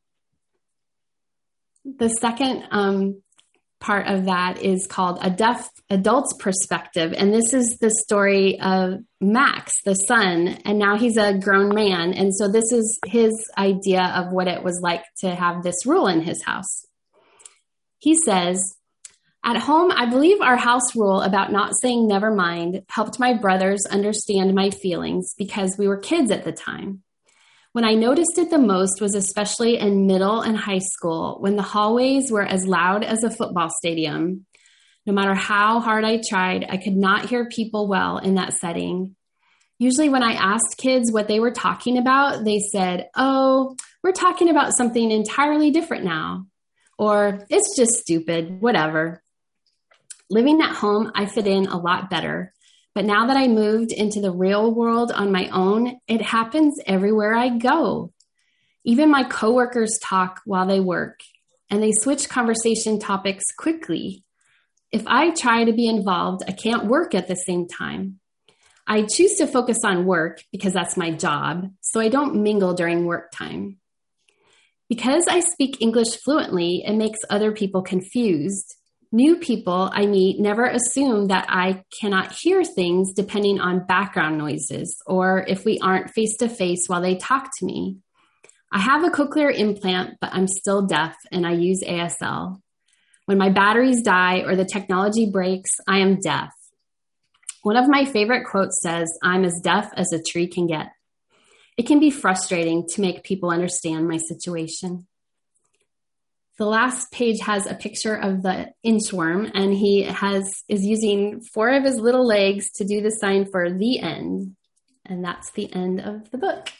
The second part of that is called A Deaf Adult's Perspective, and this is the story of Max, the son, and now he's a grown man, and so this is his idea of what it was like to have this rule in his house. He says, "At home, I believe our house rule about not saying never mind helped my brothers understand my feelings because we were kids at the time. When I noticed it the most was especially in middle and high school, when the hallways were as loud as a football stadium. No matter how hard I tried, I could not hear people well in that setting. Usually when I asked kids what they were talking about, they said, 'Oh, we're talking about something entirely different now,' or 'It's just stupid, whatever.' Living at home, I fit in a lot better. But now that I moved into the real world on my own, it happens everywhere I go. Even my coworkers talk while they work, and they switch conversation topics quickly. If I try to be involved, I can't work at the same time. I choose to focus on work because that's my job, so I don't mingle during work time. Because I speak English fluently, it makes other people confused. New people I meet never assume that I cannot hear things depending on background noises or if we aren't face-to-face while they talk to me. I have a cochlear implant, but I'm still deaf and I use ASL. When my batteries die or the technology breaks, I am deaf. One of my favorite quotes says, 'I'm as deaf as a tree can get.' It can be frustrating to make people understand my situation." The last page has a picture of the inchworm, and he is using 4 of his little legs to do the sign for the end. And that's the end of the book.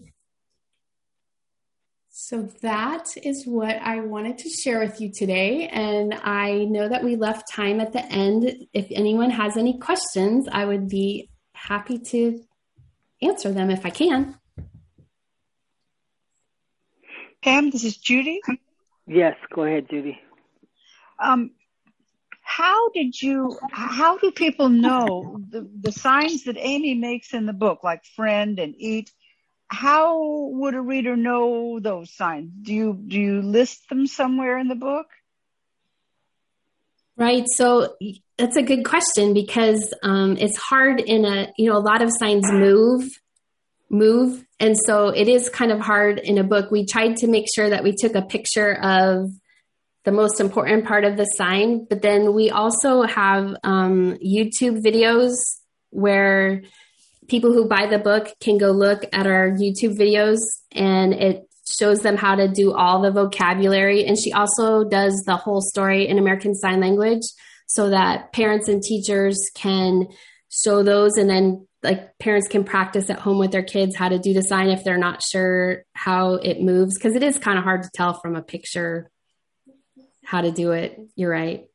So that is what I wanted to share with you today. And I know that we left time at the end. If anyone has any questions, I would be happy to answer them if I can. Pam, this is Judy. Yes, go ahead, Judy. How do people know the signs that Amy makes in the book, like friend and eat? How would a reader know those signs? Do you list them somewhere in the book? Right. So that's a good question because it's hard a lot of signs move. And so it is kind of hard in a book. We tried to make sure that we took a picture of the most important part of the sign, but then we also have YouTube videos where people who buy the book can go look at our YouTube videos, and it shows them how to do all the vocabulary. And she also does the whole story in American Sign Language so that parents and teachers can show those, and then like parents can practice at home with their kids how to do the sign if they're not sure how it moves, because it is kind of hard to tell from a picture how to do it. You're right.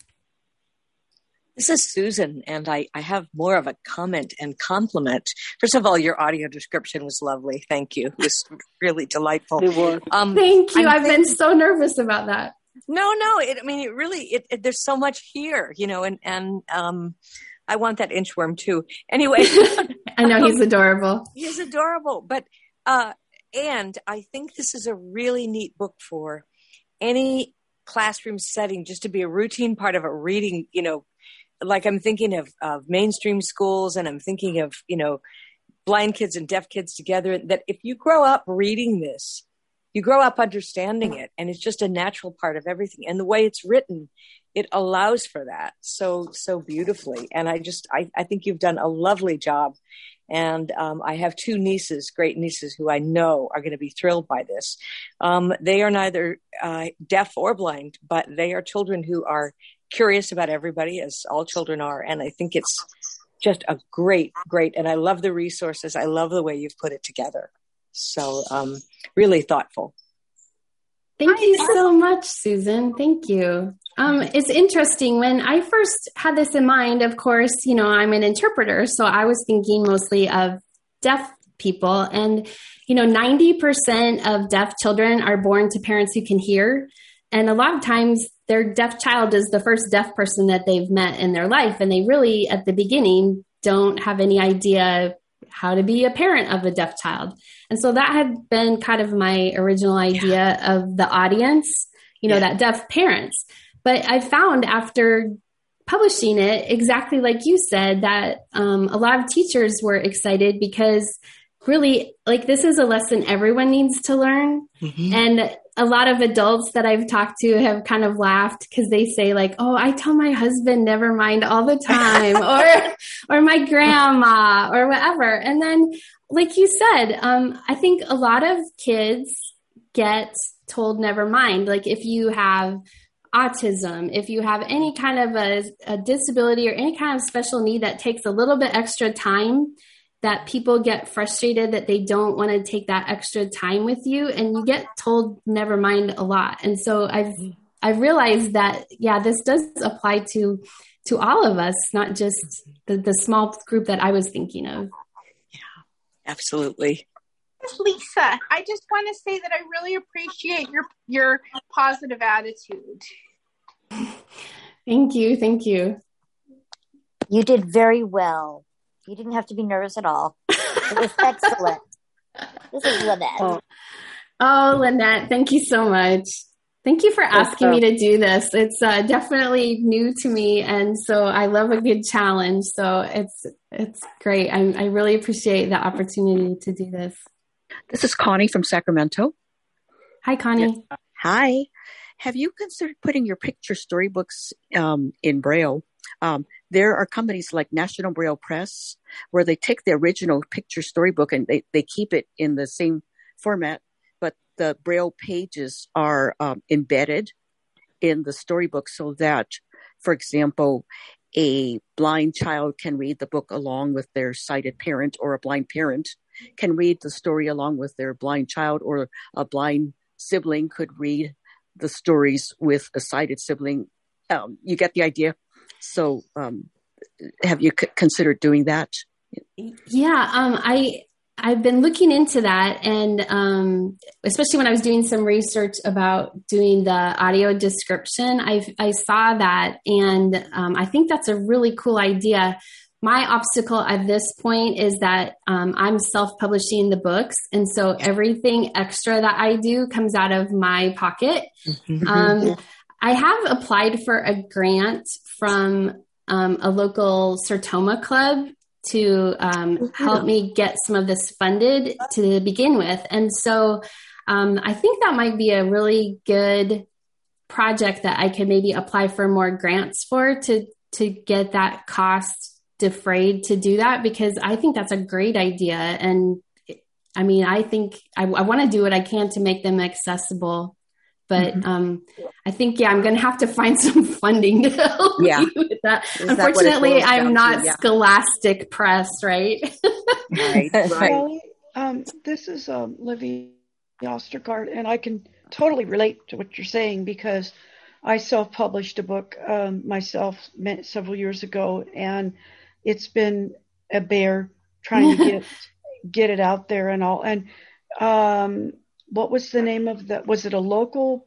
This is Susan, and I have more of a comment and compliment. First of all, your audio description was lovely. Thank you. It was really delightful. It was. Thank you. I've been so nervous about that. No. It really, there's so much here, and I want that inchworm too. Anyway. I know he's adorable. He's adorable. But, and I think this is a really neat book for any classroom setting, just to be a routine part of a reading, like I'm thinking of mainstream schools, and I'm thinking of, blind kids and deaf kids together, that if you grow up reading this, you grow up understanding it, and it's just a natural part of everything. And the way it's written, it allows for that so beautifully. And I think you've done a lovely job. And I have two nieces, great nieces, who I know are going to be thrilled by this. They are neither deaf or blind, but they are children who are curious about everybody, as all children are. And I think it's just a great, and I love the resources. I love the way you've put it together. So really thoughtful. Thank you so much, Susan. Thank you. It's interesting. When I first had this in mind, of course, I'm an interpreter, so I was thinking mostly of deaf people. And, 90% of deaf children are born to parents who can hear. And a lot of times their deaf child is the first deaf person that they've met in their life. And they really, at the beginning, don't have any idea how to be a parent of a deaf child. And so that had been kind of my original idea of the audience, that deaf parents. But I found after publishing it, exactly like you said, that a lot of teachers were excited because really, this is a lesson everyone needs to learn. Mm-hmm. And a lot of adults that I've talked to have kind of laughed because they say oh, I tell my husband never mind all the time, or my grandma or whatever. And then, like you said, I think a lot of kids get told never mind. Like if you have autism, if you have any kind of a disability or any kind of special need that takes a little bit extra time, that people get frustrated that they don't want to take that extra time with you, and you get told never mind a lot. And so I've realized that, this does apply to all of us, not just the small group that I was thinking of. Yeah, absolutely. Lisa, I just want to say that I really appreciate your positive attitude. Thank you. You did very well. You didn't have to be nervous at all. It was excellent. This is Lynette. Oh, Lynette, thank you so much. Thank you for asking me to do this. It's definitely new to me, and so I love a good challenge. So it's great. I really appreciate the opportunity to do this. This is Connie from Sacramento. Hi, Connie. Yeah. Hi. Have you considered putting your picture storybooks in Braille? There are companies like National Braille Press where they take the original picture storybook and they keep it in the same format, but the Braille pages are embedded in the storybook so that, for example, a blind child can read the book along with their sighted parent, or a blind parent can read the story along with their blind child, or a blind sibling could read the stories with a sighted sibling. You get the idea? So have you considered doing that? Yeah, I've been looking into that, and especially when I was doing some research about doing the audio description, I saw that, and I think that's a really cool idea. My obstacle at this point is that I'm self-publishing the books, and so everything extra that I do comes out of my pocket. I have applied for a grant from a local Sertoma club to help me get some of this funded to begin with. And so I think that might be a really good project that I could maybe apply for more grants for to get that cost defrayed to do that, because I think that's a great idea. And I mean, I think I want to do what I can to make them accessible. But I think, I'm going to have to find some funding to help me with that. Unfortunately, I'm not Scholastic Press, right? Right. This is Livy Ostergaard, and I can totally relate to what you're saying, because I self-published a book myself several years ago, and it's been a bear trying to get it out there and all. And what was the name of that? Was it a local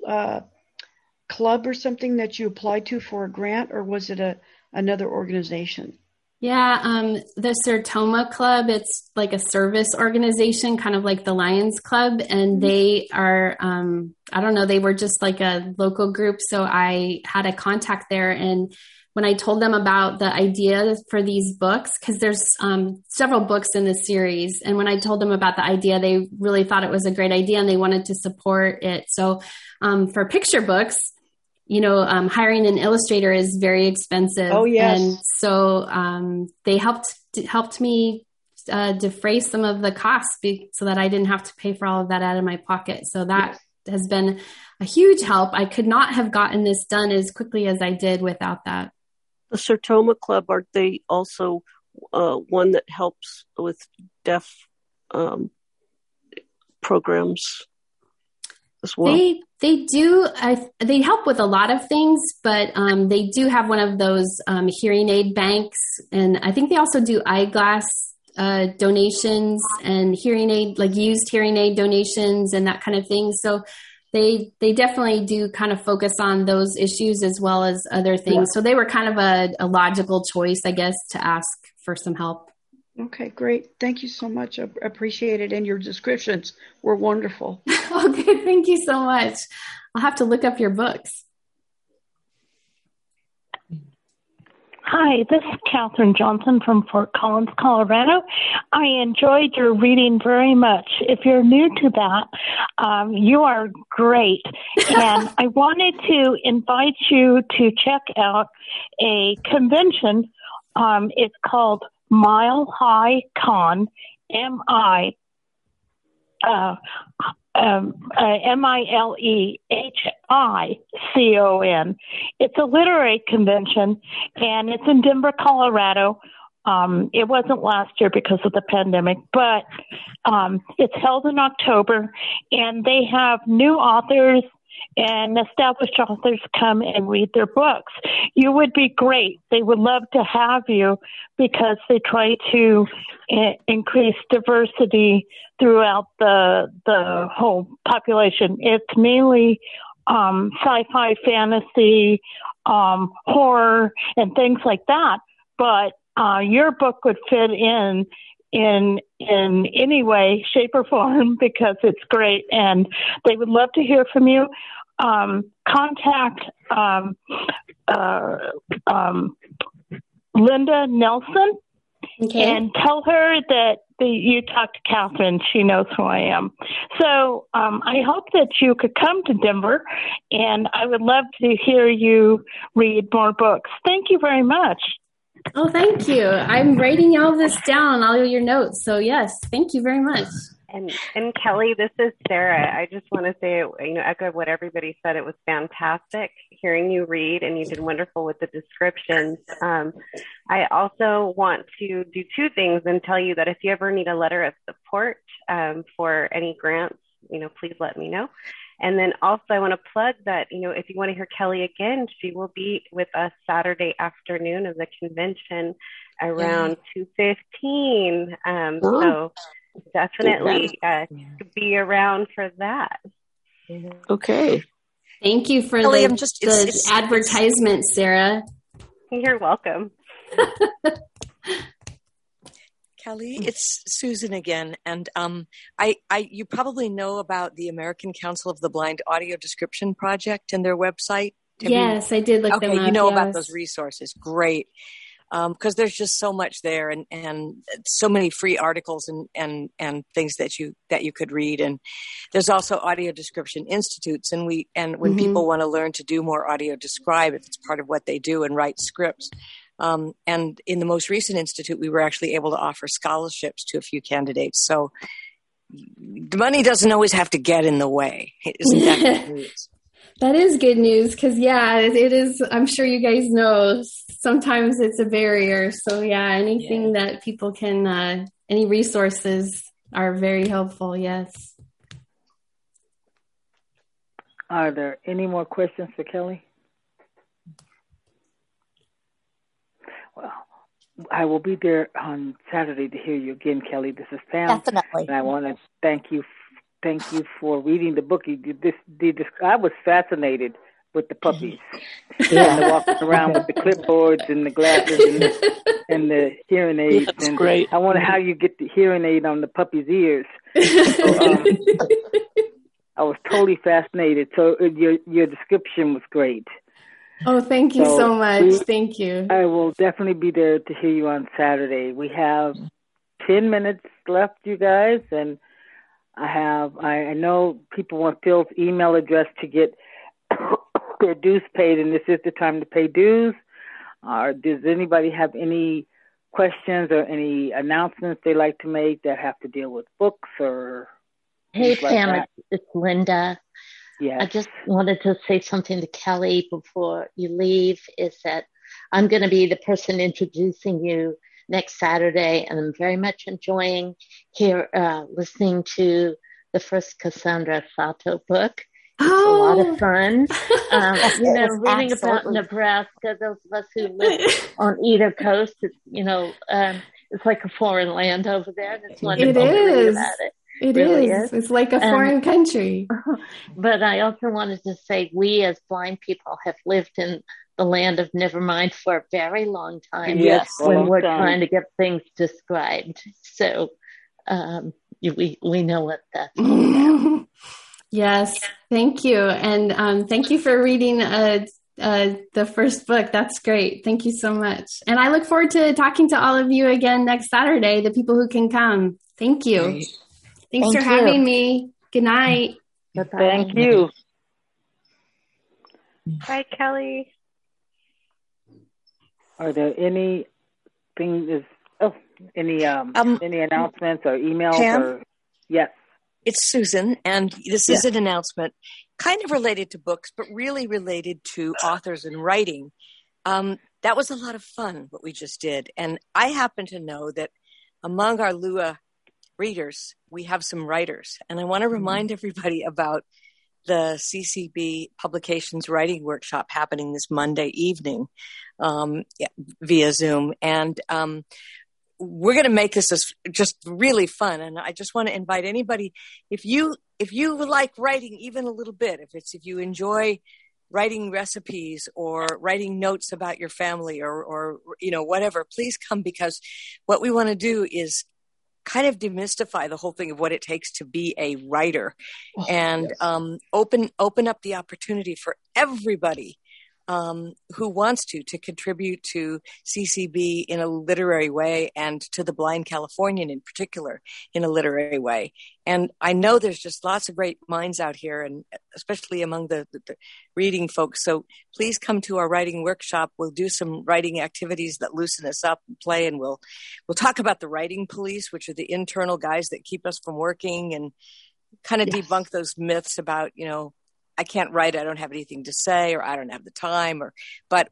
club or something that you applied to for a grant, or was it another organization? Yeah, the Sertoma Club, it's like a service organization, kind of like the Lions Club. And they are, I don't know, they were just like a local group. So I had a contact there. And when I told them about the idea for these books, because there's several books in the series, and when I told them about the idea, they really thought it was a great idea and they wanted to support it. So for picture books, hiring an illustrator is very expensive. Oh, yes. And so they helped me defray some of the costs so that I didn't have to pay for all of that out of my pocket. So that has been a huge help. I could not have gotten this done as quickly as I did without that. The Sertoma Club, are they also one that helps with deaf programs as well? They do. They help with a lot of things, but they do have one of those hearing aid banks, and I think they also do eyeglass donations and hearing aid, like used hearing aid donations and that kind of thing. So they definitely do kind of focus on those issues as well as other things. Yeah. So they were kind of a logical choice, I guess, to ask for some help. Okay, great. Thank you so much. I appreciate it. And your descriptions were wonderful. Okay, thank you so much. I'll have to look up your books. Hi, this is Catherine Johnson from Fort Collins, Colorado. I enjoyed your reading very much. If you're new to that, you are great. And I wanted to invite you to check out a convention. It's called Mile High Con, MILEHICON. It's a literary convention, and it's in Denver, Colorado. It wasn't last year because of the pandemic, but it's held in October, and they have new authors and established authors come and read their books. You would be great. They would love to have you because they try to increase diversity throughout the whole population. It's mainly sci-fi, fantasy, horror, and things like that. But your book would fit in any way, shape, or form because it's great, and they would love to hear from you. Contact Linda Nelson and tell her that you talked to Catherine. She knows who I am. So I hope that you could come to Denver, and I would love to hear you read more books. Thank you very much. Oh, thank you. I'm writing all this down, all your notes. So yes, thank you very much. And Kelly, this is Sarah. I just want to say, echo what everybody said. It was fantastic hearing you read, and you did wonderful with the descriptions. I also want to do two things and tell you that if you ever need a letter of support for any grants, please let me know. And then also I want to plug that, if you want to hear Kelly again, she will be with us Saturday afternoon of the convention around 2:15. So definitely be around for that. Okay. Thank you for Kelly, the advertisement, Sarah. You're welcome. Kelly, it's Susan again, and you probably know about the American Council of the Blind Audio Description Project and their website. Yes, I did look them up. Okay, you know yes. about those resources. Great. Because there's just so much there, and so many free articles and things that you could read. And there's also Audio Description Institutes, and when people want to learn to do more audio describe, if it's part of what they do, and write scripts. And in the most recent institute, we were actually able to offer scholarships to a few candidates. So the money doesn't always have to get in the way. Isn't that good news? That is good news because, it is. I'm sure you guys know sometimes it's a barrier. So, anything that people can, any resources are very helpful. Yes. Are there any more questions for Kelly? Well, I will be there on Saturday to hear you again, Kelly. This is Pam. Definitely. And I want to thank you for reading the book. You did this. I was fascinated with the puppies. And walking around with the clipboards and the glasses and the hearing aids. That's great. I wonder how you get the hearing aid on the puppy's ears. So, I was totally fascinated. So your description was great. Oh, thank you so much. Thank you. I will definitely be there to hear you on Saturday. We have 10 minutes left, you guys, and I know people want Phil's email address to get their dues paid, and this is the time to pay dues. Does anybody have any questions or any announcements they like to make that have to deal with books or? Hey, like Pam, that? it's Linda. Yes. I just wanted to say something to Kelly before you leave, is that I'm going to be the person introducing you next Saturday, and I'm very much enjoying listening to the first Cassandra Sato book. It's a lot of fun. Reading about Nebraska, those of us who live on either coast, it's like a foreign land over there. It's wonderful to read about it. It really is. It's like a foreign country. But I also wanted to say we as blind people have lived in the land of Nevermind for a very long time. Yes, when we're trying to get things described. So we know what that's all about. Yes, thank you. And thank you for reading the first book. That's great. Thank you so much. And I look forward to talking to all of you again next Saturday, the people who can come. Thank you. Great. Thanks for having me. Good night. Bye-bye. Thank you. Bye, Kelly. Are there any announcements or emails? Pam? Yes. It's Susan, and this is an announcement kind of related to books, but really related to authors and writing. That was a lot of fun, what we just did. And I happen to know that among our Lua readers, we have some writers. And I want to remind everybody about the CCB Publications Writing Workshop happening this Monday evening via Zoom. And we're going to make this just really fun. And I just want to invite anybody, if you like writing even a little bit, if you enjoy writing recipes or writing notes about your family or whatever, please come, because what we want to do is kind of demystify the whole thing of what it takes to be a writer, and open up the opportunity for everybody who wants to contribute to CCB in a literary way, and to the Blind Californian in particular in a literary way. And I know there's just lots of great minds out here, and especially among the reading folks. So please come to our writing workshop. We'll do some writing activities that loosen us up and play, and we'll talk about the writing police, which are the internal guys that keep us from working, and kind of debunk those myths about, I can't write, I don't have anything to say, or I don't have the time, but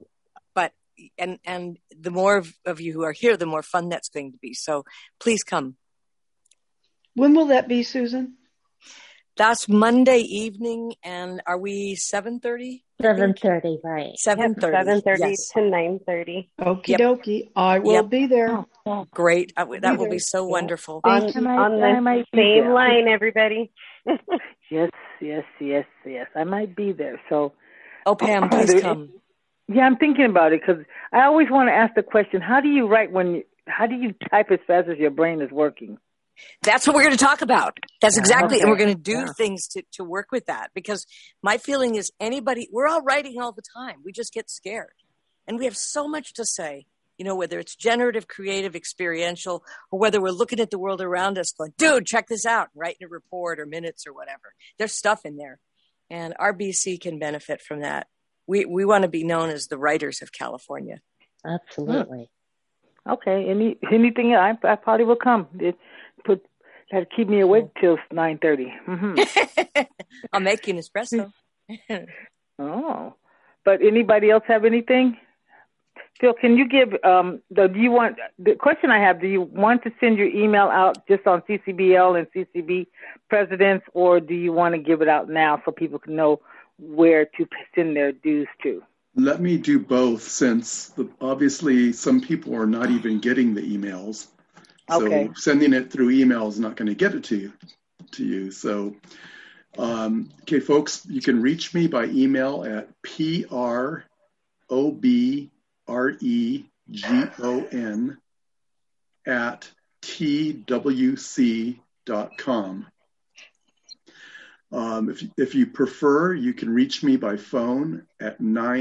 the more of you who are here, the more fun that's going to be. So please come. When will that be, Susan? That's Monday evening, and are we 7:30? 7:30, right? 7:30. 7:30 Yes. to 9:30. Okie dokie. I will be there. Great. That will be so wonderful. On the same line, everybody. Yes. I might be there. So. Oh, Pam, please come. Yeah, I'm thinking about it because I always want to ask the question: how do you write how do you type as fast as your brain is working? That's what we're going to talk about. That's exactly, and we're going to do things to work with that, because my feeling is we're all writing all the time. We just get scared. And we have so much to say, whether it's generative, creative, experiential, or whether we're looking at the world around us going, dude, check this out, writing a report or minutes or whatever. There's stuff in there. And RBC can benefit from that. We want to be known as the writers of California. Absolutely. Okay. Anything? I probably will come. Had to keep me awake till 9:30. Mm-hmm. I'll make you an espresso. Oh, but anybody else have anything? Phil, can you give? The question I have? Do you want to send your email out just on CCBL and CCB presidents, or do you want to give it out now so people can know where to send their dues to? Let me do both, since obviously some people are not even getting the emails. So sending it through email is not going to get it to you. So, okay, folks, you can reach me by email at probregon@twc.com. If you prefer, you can reach me by phone at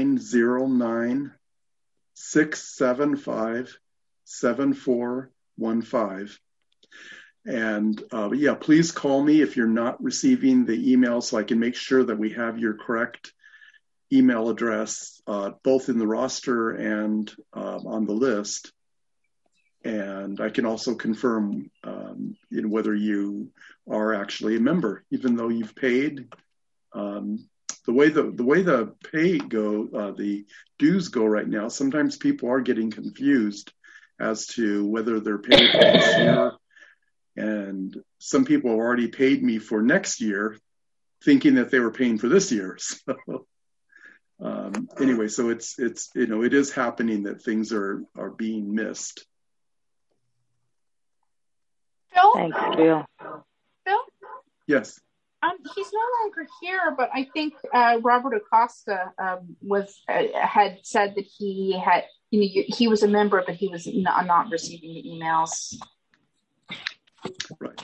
909-675-7415. And please call me if you're not receiving the email so I can make sure that we have your correct email address, both in the roster and on the list. And I can also confirm whether you are actually a member, even though you've paid. The way the the dues go right now, sometimes people are getting confused as to whether they're paying for this year. And some people have already paid me for next year, thinking that they were paying for this year. So anyway, so it is happening that things are being missed. Phil? Thanks, Phil. Phil? Yes. He's no longer here, but I think Robert Acosta had said that he was a member, but he was not receiving the emails. Right.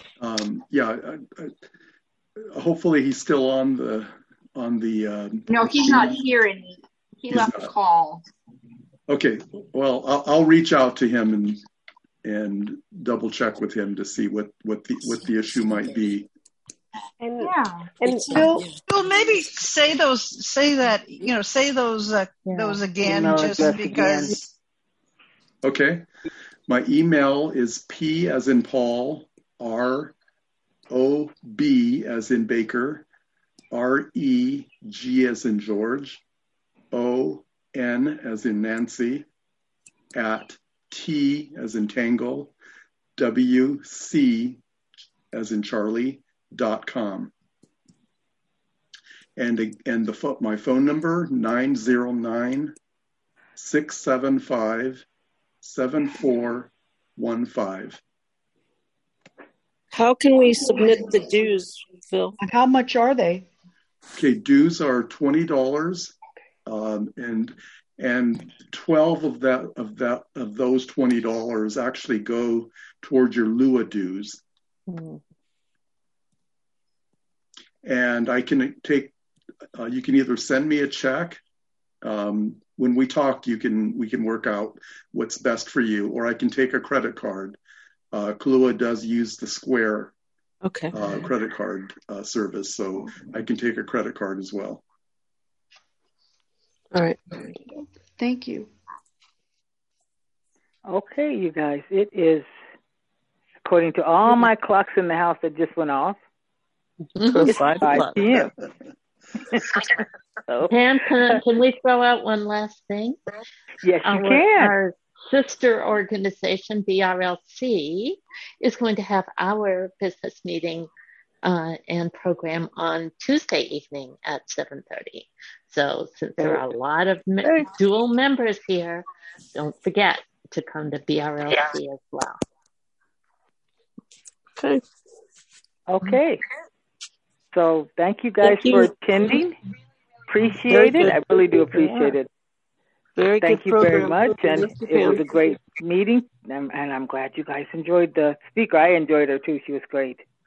Hopefully he's still on the. No, he's not here, and he left a call. Okay. Well, I'll reach out to him and double check with him to see what the issue might be. And Phil, maybe say those again, just because. Okay. My email is P as in Paul, R-O-B as in Baker, R-E-G as in George, O-N as in Nancy, at T as in Tango, W-C as in Charlie, .com. And my phone number, 909-675-7415. How can we submit the dues, Phil? And how much are they? Okay, dues are $20, and 12 of those $20 actually go towards your LUA dues. Mm. And I can take. You can either send me a check. When we talk, we can work out what's best for you, or I can take a credit card. Kahlua does use the Square credit card service, so I can take a credit card as well. All right. Thank you. Okay, you guys. It is, according to all my clocks in the house that just went off, it's 5 p.m. Pam, can we throw out one last thing? Yes, you can. Our sister organization, BRLC, is going to have our business meeting and program on Tuesday evening at 7:30. So since there are a lot of dual members here, don't forget to come to BRLC as well. Okay. So thank you guys for attending. Appreciate it. I really do appreciate it. Thank you very much. And it was a great meeting. And I'm glad you guys enjoyed the speaker. I enjoyed her too. She was great.